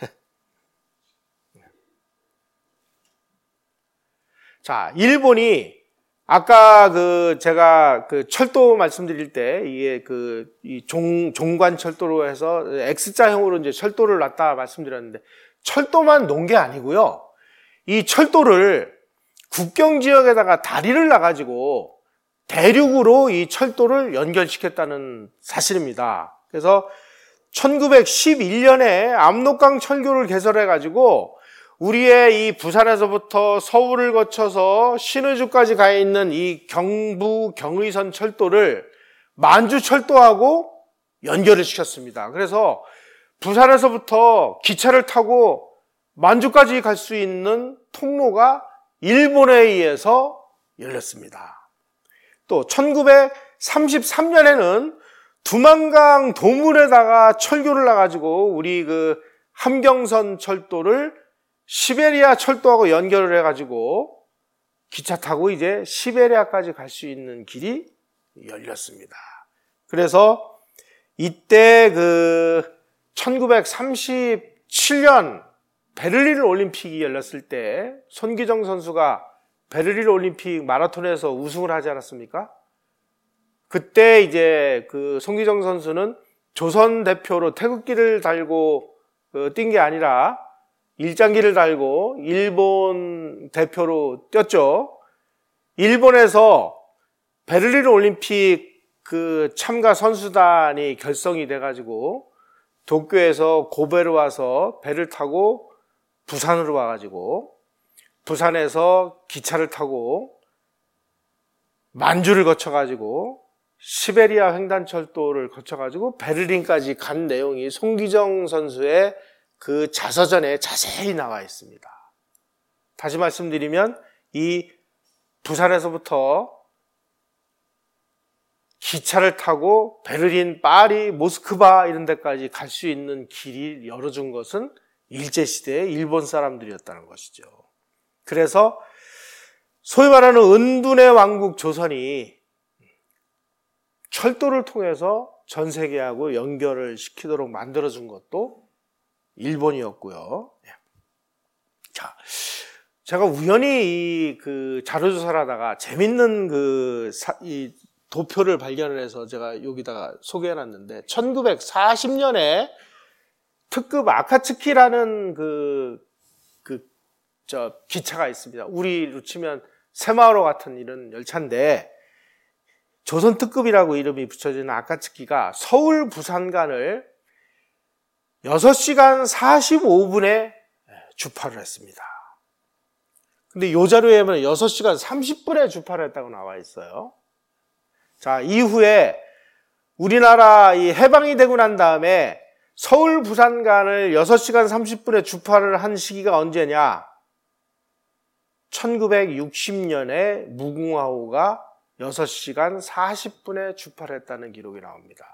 자, 일본이 아까 제가 철도 말씀드릴 때 이게 이 종관 철도로 해서 X자형으로 이제 철도를 놨다 말씀드렸는데, 철도만 놓은 게 아니고요. 이 철도를 국경 지역에다가 다리를 놔가지고 대륙으로 이 철도를 연결시켰다는 사실입니다. 그래서 1911년에 압록강 철교를 개설해가지고 우리의 이 부산에서부터 서울을 거쳐서 신의주까지 가 있는 이 경부 경의선 철도를 만주 철도하고 연결을 시켰습니다. 그래서 부산에서부터 기차를 타고 만주까지 갈 수 있는 통로가 일본에 의해서 열렸습니다. 또 1933년에는 두만강 도물에다가 철교를 놔가지고 우리 함경선 철도를 시베리아 철도하고 연결을 해가지고 기차 타고 이제 시베리아까지 갈 수 있는 길이 열렸습니다. 그래서 이때 1937년 베를린 올림픽이 열렸을 때 손기정 선수가 베를린 올림픽 마라톤에서 우승을 하지 않았습니까? 그때 이제 손기정 선수는 조선 대표로 태극기를 달고 뛴 게 아니라 일장기를 달고 일본 대표로 뛰었죠. 일본에서 베를린 올림픽 참가 선수단이 결성이 돼가지고 도쿄에서 고베로 와서 배를 타고 부산으로 와가지고 부산에서 기차를 타고 만주를 거쳐가지고 시베리아 횡단철도를 거쳐가지고 베를린까지 간 내용이 손기정 선수의 자서전에 자세히 나와 있습니다. 다시 말씀드리면 이 부산에서부터 기차를 타고 베를린, 파리, 모스크바 이런 데까지 갈 수 있는 길이 열어준 것은 일제시대의 일본 사람들이었다는 것이죠. 그래서 소위 말하는 은둔의 왕국 조선이 철도를 통해서 전 세계하고 연결을 시키도록 만들어준 것도 일본이었고요. 자, 제가 우연히 이 자료조사를 하다가 재밌는 이 도표를 발견을 해서 제가 여기다가 소개해놨는데, 1940년에 특급 아카츠키라는 기차가 있습니다. 우리로 치면 새마을호 같은 이런 열차인데, 조선 특급이라고 이름이 붙여진 아카츠키가 서울 부산 간을 6시간 45분에 주파를 했습니다. 근데 이 자료에 보면 6시간 30분에 주파를 했다고 나와 있어요. 자, 이후에 우리나라 이 해방이 되고 난 다음에 서울 부산 간을 6시간 30분에 주파를 한 시기가 언제냐? 1960년에 무궁화호가 6시간 40분에 주파를 했다는 기록이 나옵니다.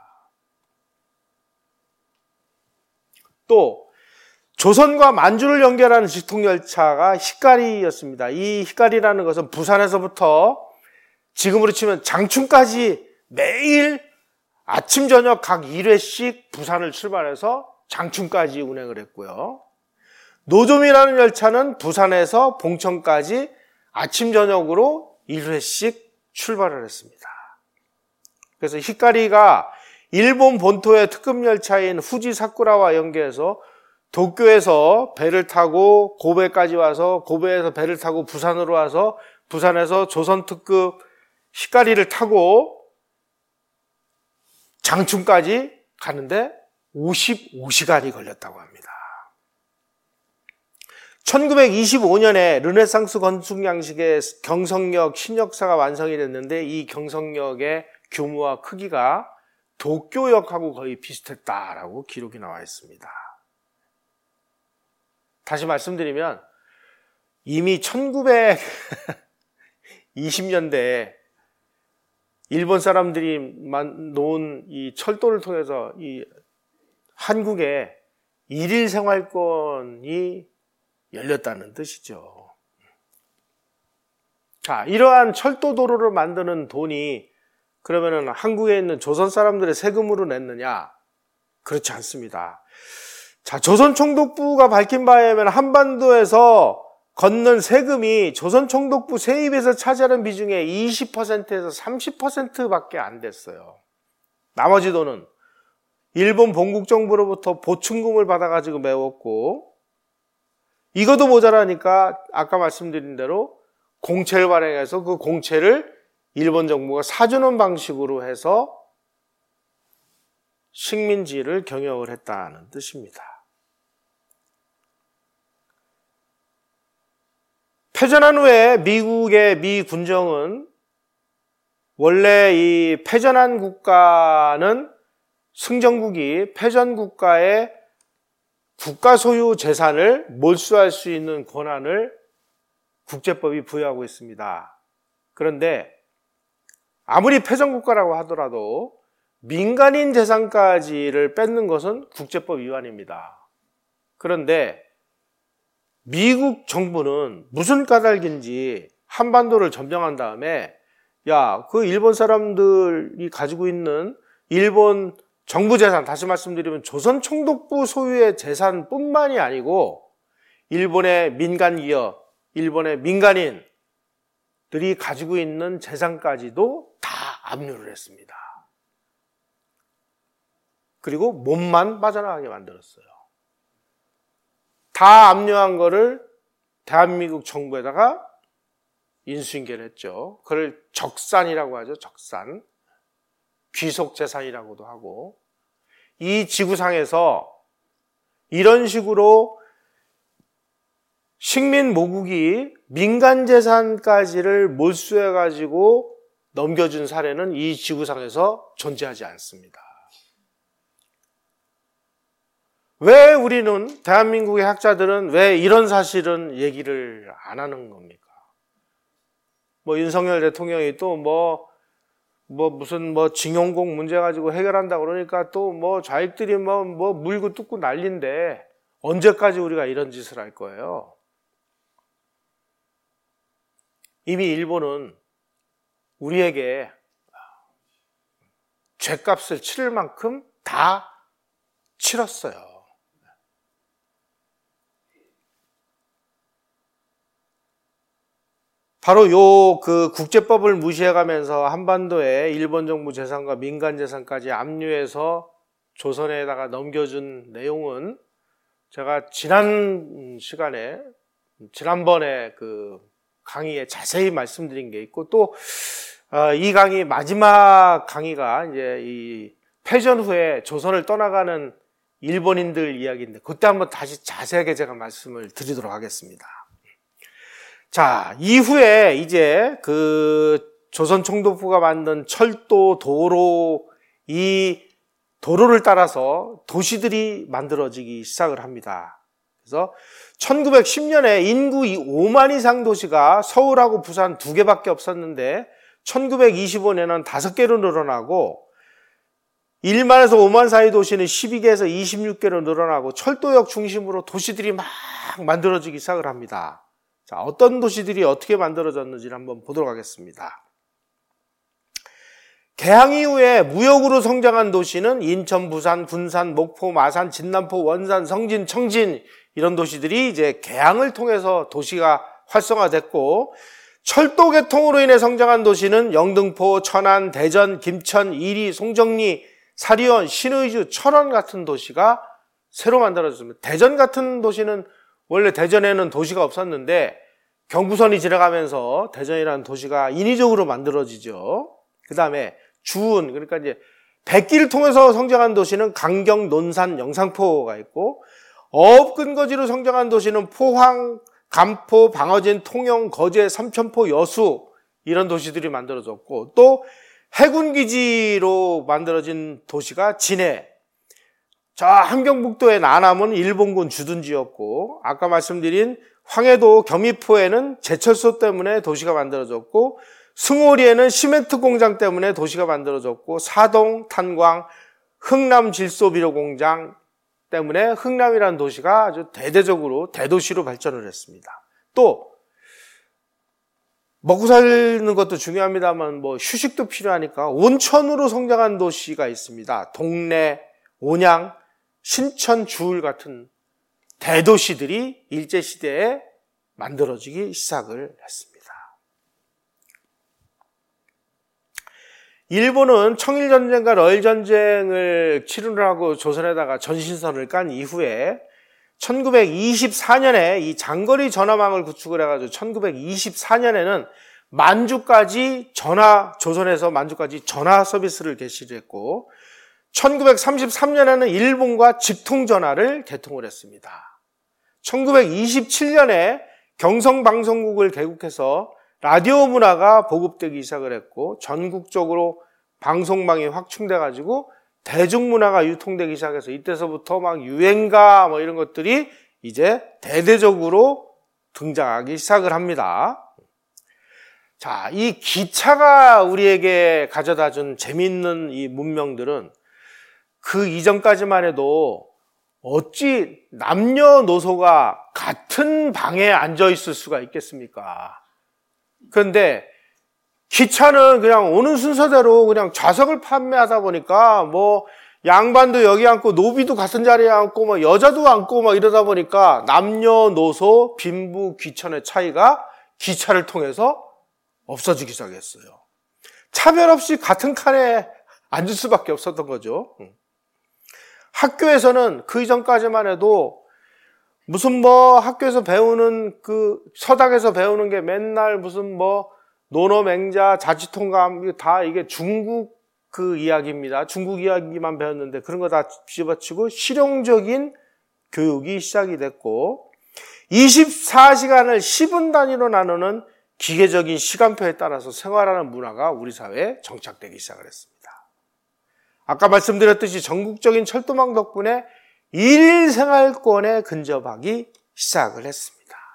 또 조선과 만주를 연결하는 직통열차가 히카리였습니다. 이 히카리라는 것은 부산에서부터 지금으로 치면 장춘까지 매일 아침 저녁 각 1회씩 부산을 출발해서 장춘까지 운행을 했고요. 노점이라는 열차는 부산에서 봉천까지 아침 저녁으로 1회씩 출발을 했습니다. 그래서 히카리가 일본 본토의 특급 열차인 후지 사쿠라와 연계해서 도쿄에서 배를 타고 고베까지 와서 고베에서 배를 타고 부산으로 와서 부산에서 조선 특급 히카리를 타고 장춘까지 가는데 55시간이 걸렸다고 합니다. 1925년에 르네상스 건축 양식의 경성역 신역사가 완성이 됐는데, 이 경성역의 규모와 크기가 도쿄역하고 거의 비슷했다라고 기록이 나와 있습니다. 다시 말씀드리면 이미 1920년대에 일본 사람들이 놓은 이 철도를 통해서 이 한국에 일일 생활권이 열렸다는 뜻이죠. 자, 이러한 철도 도로를 만드는 돈이 그러면은 한국에 있는 조선 사람들의 세금으로 냈느냐? 그렇지 않습니다. 자, 조선총독부가 밝힌 바에 의하면 한반도에서 걷는 세금이 조선총독부 세입에서 차지하는 비중의 20%에서 30%밖에 안 됐어요. 나머지 돈은 일본 본국정부로부터 보충금을 받아가지고 메웠고, 이것도 모자라니까 아까 말씀드린 대로 공채를 발행해서 그 공채를 일본 정부가 사주는 방식으로 해서 식민지를 경영을 했다는 뜻입니다. 패전한 후에 미국의 미 군정은 원래 이 패전한 국가는 승전국이 패전 국가의 국가 소유 재산을 몰수할 수 있는 권한을 국제법이 부여하고 있습니다. 그런데 아무리 패전 국가라고 하더라도 민간인 재산까지를 뺏는 것은 국제법 위반입니다. 그런데 미국 정부는 무슨 까닭인지 한반도를 점령한 다음에 야, 그 일본 사람들이 가지고 있는 일본 정부 재산, 다시 말씀드리면 조선 총독부 소유의 재산뿐만이 아니고 일본의 민간 기업, 일본의 민간인들이 가지고 있는 재산까지도 다 압류를 했습니다. 그리고 몸만 빠져나가게 만들었어요. 다 압류한 거를 대한민국 정부에다가 인수인계를 했죠. 그걸 적산이라고 하죠. 적산. 귀속재산이라고도 하고. 이 지구상에서 이런 식으로 식민 모국이 민간 재산까지를 몰수해가지고 넘겨준 사례는 이 지구상에서 존재하지 않습니다. 왜 우리는, 대한민국의 학자들은 왜 이런 사실은 얘기를 안 하는 겁니까? 윤석열 대통령이 또 무슨 징용공 문제 가지고 해결한다 그러니까 또 좌익들이 물고 뜯고 난리인데 언제까지 우리가 이런 짓을 할 거예요? 이미 일본은 우리에게 죗값을 치를 만큼 다 치렀어요. 바로 그 국제법을 무시해가면서 한반도에 일본 정부 재산과 민간 재산까지 압류해서 조선에다가 넘겨준 내용은 제가 지난번에 그 강의에 자세히 말씀드린 게 있고 또 이 강의 마지막 강의가 이제 이 패전 후에 조선을 떠나가는 일본인들 이야기인데 그때 한번 다시 자세하게 제가 말씀을 드리도록 하겠습니다. 자, 이후에 이제 그 조선 총독부가 만든 철도, 도로, 이 도로를 따라서 도시들이 만들어지기 시작을 합니다. 그래서 1910년에 인구 5만 이상 도시가 서울하고 부산 2개밖에 없었는데 1925년에는 5개로 늘어나고 1만에서 5만 사이 도시는 12개에서 26개로 늘어나고 철도역 중심으로 도시들이 막 만들어지기 시작을 합니다. 자, 어떤 도시들이 어떻게 만들어졌는지를 한번 보도록 하겠습니다. 개항 이후에 무역으로 성장한 도시는 인천, 부산, 군산, 목포, 마산, 진남포, 원산, 성진, 청진 이런 도시들이 이제 개항을 통해서 도시가 활성화됐고 철도 개통으로 인해 성장한 도시는 영등포, 천안, 대전, 김천, 이리, 송정리, 사리원, 신의주, 철원 같은 도시가 새로 만들어졌습니다. 대전 같은 도시는 원래 대전에는 도시가 없었는데 경부선이 지나가면서 대전이라는 도시가 인위적으로 만들어지죠. 그 다음에 주운, 그러니까 이제 백기를 통해서 성장한 도시는 강경, 논산, 영상포가 있고 어업 근거지로 성장한 도시는 포항, 감포, 방어진, 통영, 거제, 삼천포, 여수 이런 도시들이 만들어졌고 또 해군기지로 만들어진 도시가 진해, 저 함경북도의 나남은 일본군 주둔지였고, 아까 말씀드린 황해도 겸이포에는 제철소 때문에 도시가 만들어졌고, 승오리에는 시멘트 공장 때문에 도시가 만들어졌고, 사동, 탄광, 흥남 질소비료 공장 때문에 흥남이라는 도시가 아주 대대적으로 대도시로 발전을 했습니다. 또 먹고 사는 것도 중요합니다만 휴식도 필요하니까 온천으로 성장한 도시가 있습니다. 동래, 온양, 신천, 주울 같은 대도시들이 일제시대에 만들어지기 시작을 했습니다. 일본은 청일전쟁과 러일전쟁을 치르느라고 조선에다가 전신선을 깐 이후에 1924년에 이 장거리 전화망을 구축을 해가지고 1924년에는 만주까지 조선에서 만주까지 전화 서비스를 개시를 했고, 1933년에는 일본과 직통전화를 개통을 했습니다. 1927년에 경성방송국을 개국해서 라디오 문화가 보급되기 시작을 했고, 전국적으로 방송망이 확충돼가지고 대중문화가 유통되기 시작해서 이때서부터 막 유행가 이런 것들이 이제 대대적으로 등장하기 시작을 합니다. 자, 이 기차가 우리에게 가져다 준 재미있는 이 문명들은 그 이전까지만 해도 어찌 남녀노소가 같은 방에 앉아 있을 수가 있겠습니까? 그런데 기차는 그냥 오는 순서대로 그냥 좌석을 판매하다 보니까 양반도 여기 앉고 노비도 같은 자리에 앉고 여자도 앉고 이러다 보니까 남녀노소 빈부 귀천의 차이가 기차를 통해서 없어지기 시작했어요. 차별 없이 같은 칸에 앉을 수밖에 없었던 거죠. 학교에서는 그 이전까지만 해도 무슨 학교에서 배우는 서당에서 배우는 게 맨날 무슨 논어맹자, 자치통감, 다 이게 중국 이야기입니다. 중국 이야기만 배웠는데 그런 거 다 집어치고 실용적인 교육이 시작이 됐고, 24시간을 10분 단위로 나누는 기계적인 시간표에 따라서 생활하는 문화가 우리 사회에 정착되기 시작을 했습니다. 아까 말씀드렸듯이 전국적인 철도망 덕분에 일일 생활권에 근접하기 시작을 했습니다.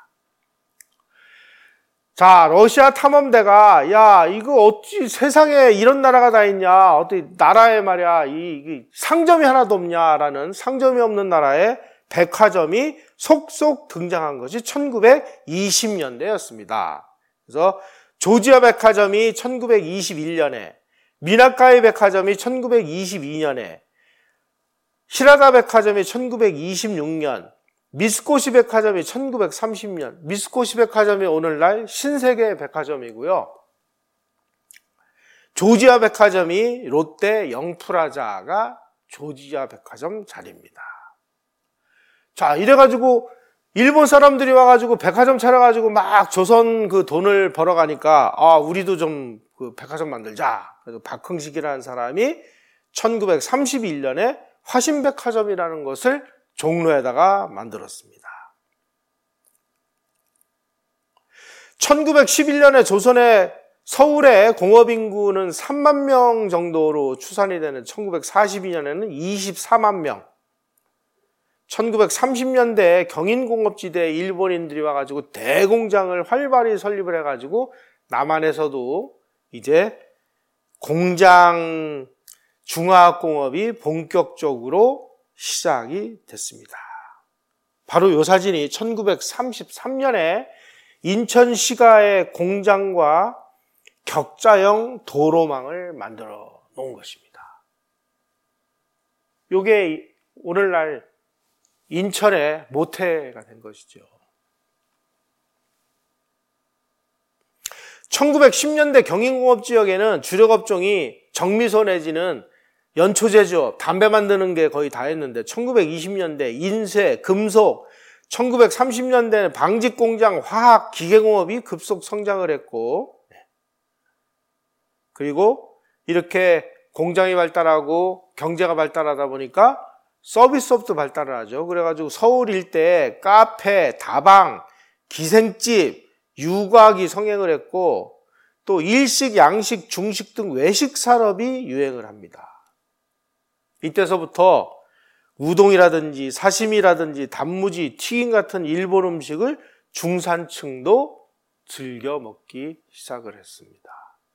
자, 러시아 탐험대가 이거 어찌 세상에 이런 나라가 다 있냐, 어떻게 나라에 말이야 이 상점이 하나도 없냐라는, 상점이 없는 나라에 백화점이 속속 등장한 것이 1920년대였습니다. 그래서 조지아 백화점이 1921년에, 미나카이 백화점이 1922년에, 히라다 백화점이 1926년, 미스코시 백화점이 1930년, 미스코시 백화점이 오늘날 신세계 백화점이고요. 조지아 백화점이 롯데 영프라자가 조지아 백화점 자리입니다. 자, 이래가지고 일본 사람들이 와가지고 백화점 차려가지고 막 조선 돈을 벌어가니까 우리도 좀 백화점 만들자. 그래서 박흥식이라는 사람이 1931년에 화신백화점이라는 것을 종로에다가 만들었습니다. 1911년에 조선의 서울의 공업인구는 3만 명 정도로 추산이 되는 1942년에는 24만 명, 1930년대에 경인공업지대에 일본인들이 와가지고 대공장을 활발히 설립을 해가지고 남한에서도 이제 공장 중화학공업이 본격적으로 시작이 됐습니다. 바로 이 사진이 1933년에 인천시가의 공장과 격자형 도로망을 만들어 놓은 것입니다. 이게 오늘날 인천의 모태가 된 것이죠. 1910년대 경인공업지역에는 주력업종이 정미소 내지는 연초제조업, 담배 만드는 게 거의 다 했는데 1920년대 인쇄, 금속, 1930년대에는 방직공장, 화학, 기계공업이 급속 성장을 했고, 그리고 이렇게 공장이 발달하고 경제가 발달하다 보니까 서비스업도 발달을 하죠. 그래가지고 서울 일대에 카페, 다방, 기생집, 유곽이 성행을 했고, 또 일식, 양식, 중식 등 외식 산업이 유행을 합니다. 이때서부터 우동이라든지 사시미라든지 단무지, 튀김 같은 일본 음식을 중산층도 즐겨 먹기 시작을 했습니다.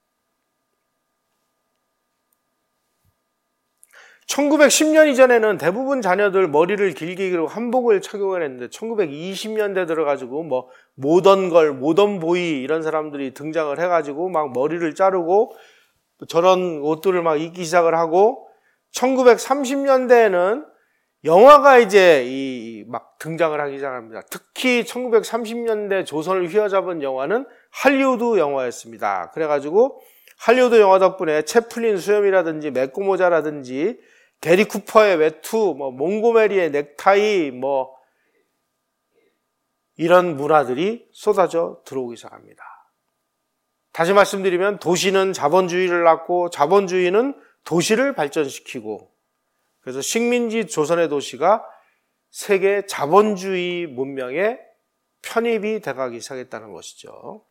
1910년 이전에는 대부분 자녀들 머리를 길게 기르고 한복을 착용을 했는데 1920년대 들어가지고 뭐 모던걸, 모던보이 이런 사람들이 등장을 해가지고 막 머리를 자르고 저런 옷들을 막 입기 시작을 하고 1930년대에는 영화가 이제 막 등장을 하기 시작합니다. 특히 1930년대 조선을 휘어잡은 영화는 할리우드 영화였습니다. 그래가지고 할리우드 영화 덕분에 채플린 수염이라든지 맥고모자라든지 게리 쿠퍼의 외투, 몽고메리의 넥타이, 이런 문화들이 쏟아져 들어오기 시작합니다. 다시 말씀드리면 도시는 자본주의를 낳고 자본주의는 도시를 발전시키고 그래서 식민지 조선의 도시가 세계 자본주의 문명에 편입이 돼가기 시작했다는 것이죠.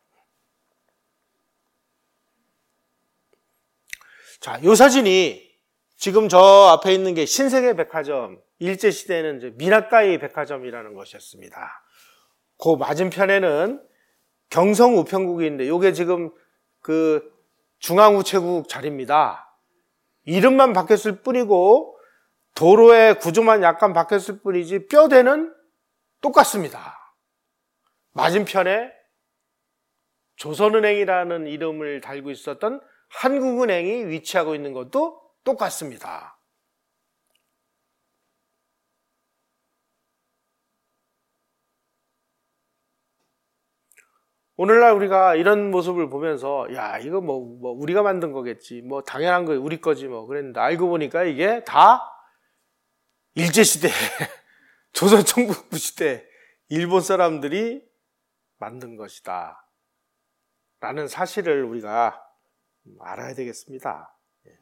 자, 이 사진이 지금 저 앞에 있는 게 신세계 백화점, 일제시대에는 이제 미나카이 백화점이라는 것이었습니다. 그 맞은편에는 경성 우편국이 있는데 이게 지금 그 중앙우체국 자리입니다. 이름만 바뀌었을 뿐이고 도로의 구조만 약간 바뀌었을 뿐이지 뼈대는 똑같습니다. 맞은편에 조선은행이라는 이름을 달고 있었던 한국은행이 위치하고 있는 것도 똑같습니다. 오늘날 우리가 이런 모습을 보면서 야 이거 뭐 우리가 만든 거겠지 뭐 당연한 거 우리 거지 뭐 그랬는데 알고 보니까 이게 다 일제시대 조선총국부 시대 일본 사람들이 만든 것이다 라는 사실을 우리가 알아야 되겠습니다.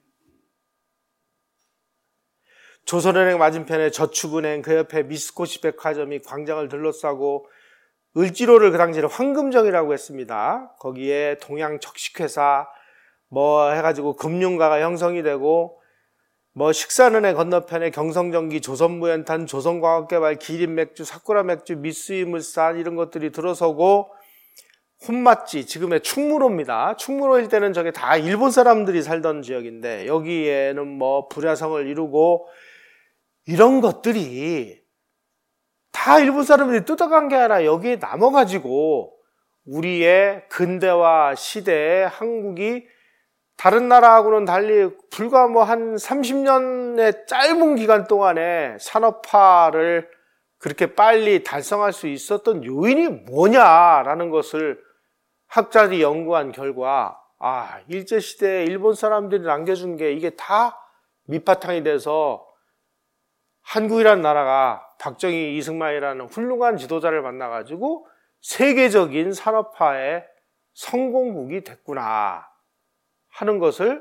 조선은행 맞은편에 저축은행, 그 옆에 미쓰코시 백화점이 광장을 둘러싸고 을지로를 그 당시에 황금정이라고 했습니다. 거기에 동양척식회사 해가지고 금융가가 형성이 되고 식산은행 건너편에 경성전기, 조선무연탄, 조선광학개발, 기린맥주, 사쿠라맥주, 미쓰이물산 이런 것들이 들어서고 혼맛지, 지금의 충무로입니다. 충무로 일대는 저게 다 일본 사람들이 살던 지역인데 여기에는 불야성을 이루고 이런 것들이 다 일본 사람들이 뜯어간 게 아니라 여기에 남아가지고 우리의 근대화 시대에 한국이 다른 나라하고는 달리 불과 한 30년의 짧은 기간 동안에 산업화를 그렇게 빨리 달성할 수 있었던 요인이 뭐냐라는 것을 학자들이 연구한 결과 일제시대에 일본 사람들이 남겨준 게 이게 다 밑바탕이 돼서 한국이라는 나라가 박정희, 이승만이라는 훌륭한 지도자를 만나가지고 세계적인 산업화의 성공국이 됐구나 하는 것을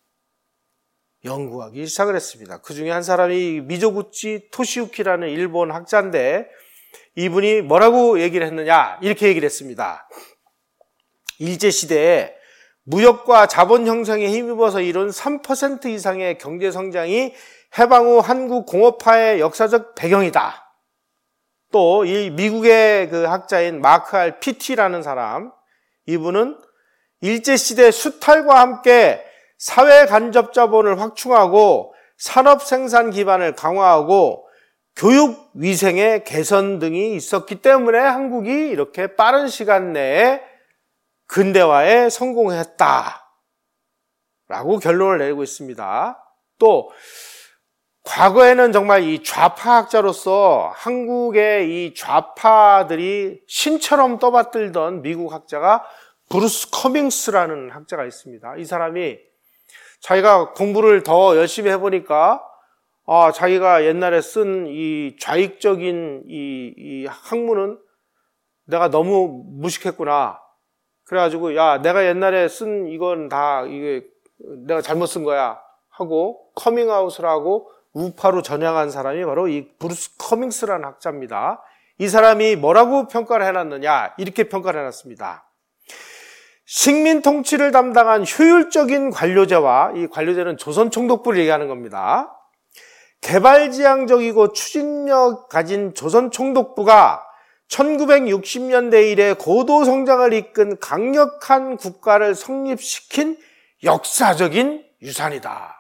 연구하기 시작을 했습니다. 그 중에 한 사람이 미조구치 토시유키라는 일본 학자인데 이분이 뭐라고 얘기를 했느냐 이렇게 얘기를 했습니다. 일제시대에 무역과 자본 형성에 힘입어서 이룬 3% 이상의 경제성장이 해방 후 한국 공업화의 역사적 배경이다. 또 이 미국의 그 학자인 마크 알 피티라는 사람, 이분은 일제시대 수탈과 함께 사회 간접 자본을 확충하고 산업 생산 기반을 강화하고 교육 위생의 개선 등이 있었기 때문에 한국이 이렇게 빠른 시간 내에 근대화에 성공했다 라고 결론을 내리고 있습니다. 또 과거에는 정말 이 좌파학자로서 한국의 이 좌파들이 신처럼 떠받들던 미국 학자가 브루스 커밍스라는 학자가 있습니다. 이 사람이 자기가 공부를 더 열심히 해보니까 자기가 옛날에 쓴 이 좌익적인 이 학문은 내가 너무 무식했구나. 그래가지고 내가 옛날에 쓴 이건 다 이게 내가 잘못 쓴 거야 하고 커밍아웃을 하고 우파로 전향한 사람이 바로 이 브루스 커밍스라는 학자입니다. 이 사람이 뭐라고 평가를 해놨느냐 이렇게 평가를 해놨습니다. 식민 통치를 담당한 효율적인 관료제와, 이 관료제는 조선총독부를 얘기하는 겁니다. 개발지향적이고 추진력 가진 조선총독부가 1960년대 이래 고도 성장을 이끈 강력한 국가를 성립시킨 역사적인 유산이다.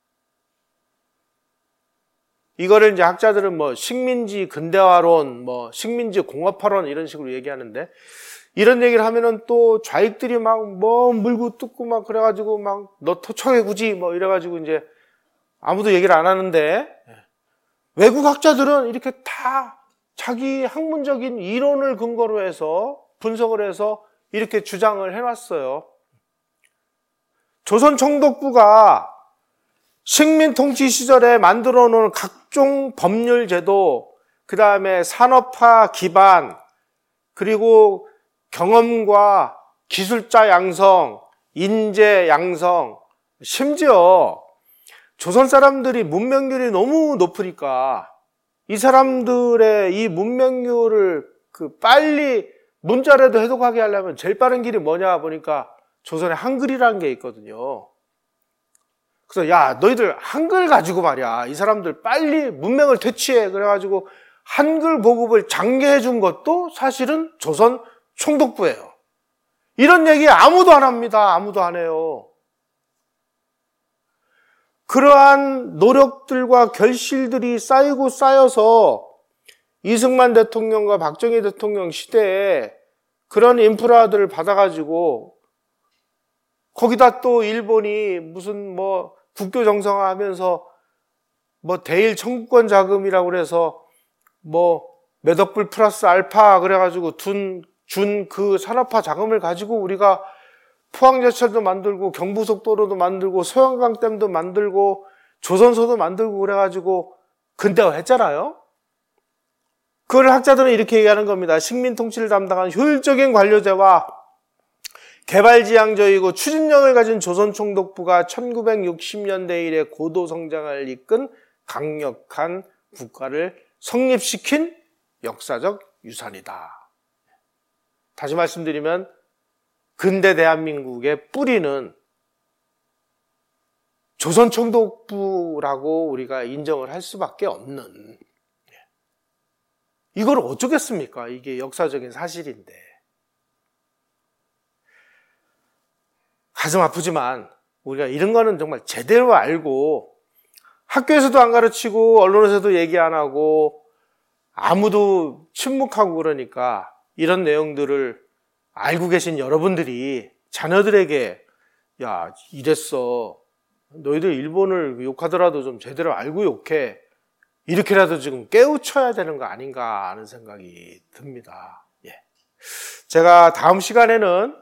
이거를 이제 학자들은 식민지 근대화론, 식민지 공업화론 이런 식으로 얘기하는데, 이런 얘기를 하면은 또 좌익들이 막 물고 뜯고 막 그래가지고 막 너 토척해 굳이 이래가지고 이제 아무도 얘기를 안 하는데, 외국 학자들은 이렇게 다 자기 학문적인 이론을 근거로 해서 분석을 해서 이렇게 주장을 해놨어요. 조선총독부가 식민 통치 시절에 만들어 놓은 각종 법률 제도, 그 다음에 산업화 기반, 그리고 경험과 기술자 양성, 인재 양성, 심지어 조선 사람들이 문명률이 너무 높으니까 이 사람들의 이 문명률을 빨리 문자라도 해독하게 하려면 제일 빠른 길이 뭐냐 보니까 조선에 한글이라는 게 있거든요. 그래서 야, 너희들 한글 가지고 말이야, 이 사람들 빨리 문명을 퇴치해. 그래가지고 한글 보급을 장려해 준 것도 사실은 조선 총독부예요. 이런 얘기 아무도 안 합니다. 아무도 안 해요. 그러한 노력들과 결실들이 쌓이고 쌓여서 이승만 대통령과 박정희 대통령 시대에 그런 인프라들을 받아가지고 거기다 또 일본이 무슨 국교 정상화하면서 대일 청구권 자금이라고 그래서 몇억 불 플러스 알파 그래가지고 준 그 산업화 자금을 가지고 우리가 포항제철도 만들고 경부속도로도 만들고 소양강댐도 만들고 조선소도 만들고 그래가지고 근대화 했잖아요. 그걸 학자들은 이렇게 얘기하는 겁니다. 식민 통치를 담당한 효율적인 관료제와 개발지향적이고 추진력을 가진 조선총독부가 1960년대 이래 고도 성장을 이끈 강력한 국가를 성립시킨 역사적 유산이다. 다시 말씀드리면 근대 대한민국의 뿌리는 조선총독부라고 우리가 인정을 할 수밖에 없는, 이걸 어쩌겠습니까? 이게 역사적인 사실인데. 가슴 아프지만 우리가 이런 거는 정말 제대로 알고 학교에서도 안 가르치고 언론에서도 얘기 안 하고 아무도 침묵하고 그러니까 이런 내용들을 알고 계신 여러분들이 자녀들에게 야, 이랬어. 너희들 일본을 욕하더라도 좀 제대로 알고 욕해. 이렇게라도 지금 깨우쳐야 되는 거 아닌가 하는 생각이 듭니다. 예. 제가 다음 시간에는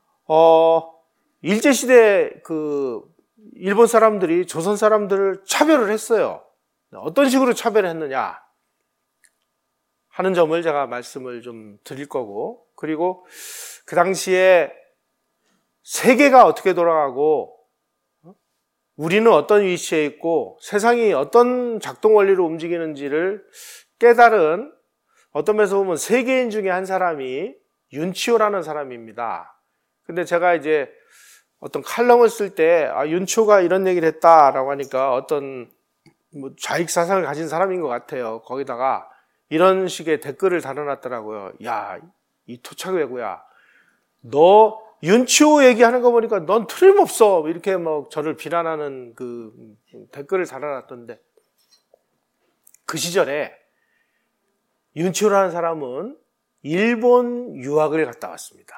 일제시대 일본 사람들이 조선 사람들을 차별을 했어요. 어떤 식으로 차별을 했느냐 하는 점을 제가 말씀을 좀 드릴 거고, 그리고 그 당시에 세계가 어떻게 돌아가고 우리는 어떤 위치에 있고 세상이 어떤 작동 원리로 움직이는지를 깨달은, 어떤 면에서 보면 세계인 중에 한 사람이 윤치호라는 사람입니다. 근데 제가 이제 어떤 칼럼을 쓸 때 윤치호가 이런 얘기를 했다라고 하니까 어떤 좌익 사상을 가진 사람인 것 같아요. 거기다가 이런 식의 댓글을 달아놨더라고요. 야, 이 토착외구야, 너 윤치호 얘기하는 거 보니까 넌 틀림없어. 이렇게 저를 비난하는 그 댓글을 달아놨던데, 그 시절에 윤치호라는 사람은 일본 유학을 갔다 왔습니다.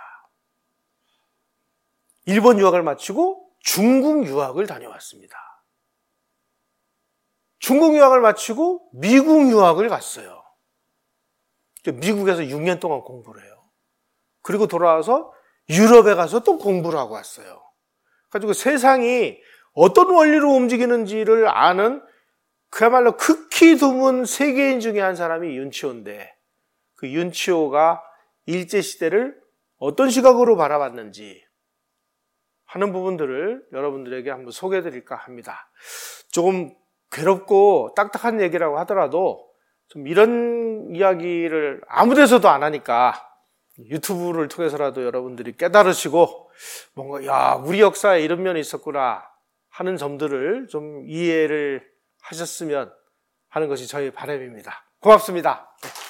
일본 유학을 마치고 중국 유학을 다녀왔습니다. 중국 유학을 마치고 미국 유학을 갔어요. 미국에서 6년 동안 공부를 해요. 그리고 돌아와서 유럽에 가서 또 공부를 하고 왔어요. 그래가지고 세상이 어떤 원리로 움직이는지를 아는 그야말로 극히 드문 세계인 중에 한 사람이 윤치호인데, 그 윤치호가 일제시대를 어떤 시각으로 바라봤는지 하는 부분들을 여러분들에게 한번 소개해 드릴까 합니다. 조금 괴롭고 딱딱한 얘기라고 하더라도 좀 이런 이야기를 아무 데서도 안 하니까 유튜브를 통해서라도 여러분들이 깨달으시고 뭔가 야, 우리 역사에 이런 면이 있었구나 하는 점들을 좀 이해를 하셨으면 하는 것이 저희 바람입니다. 고맙습니다.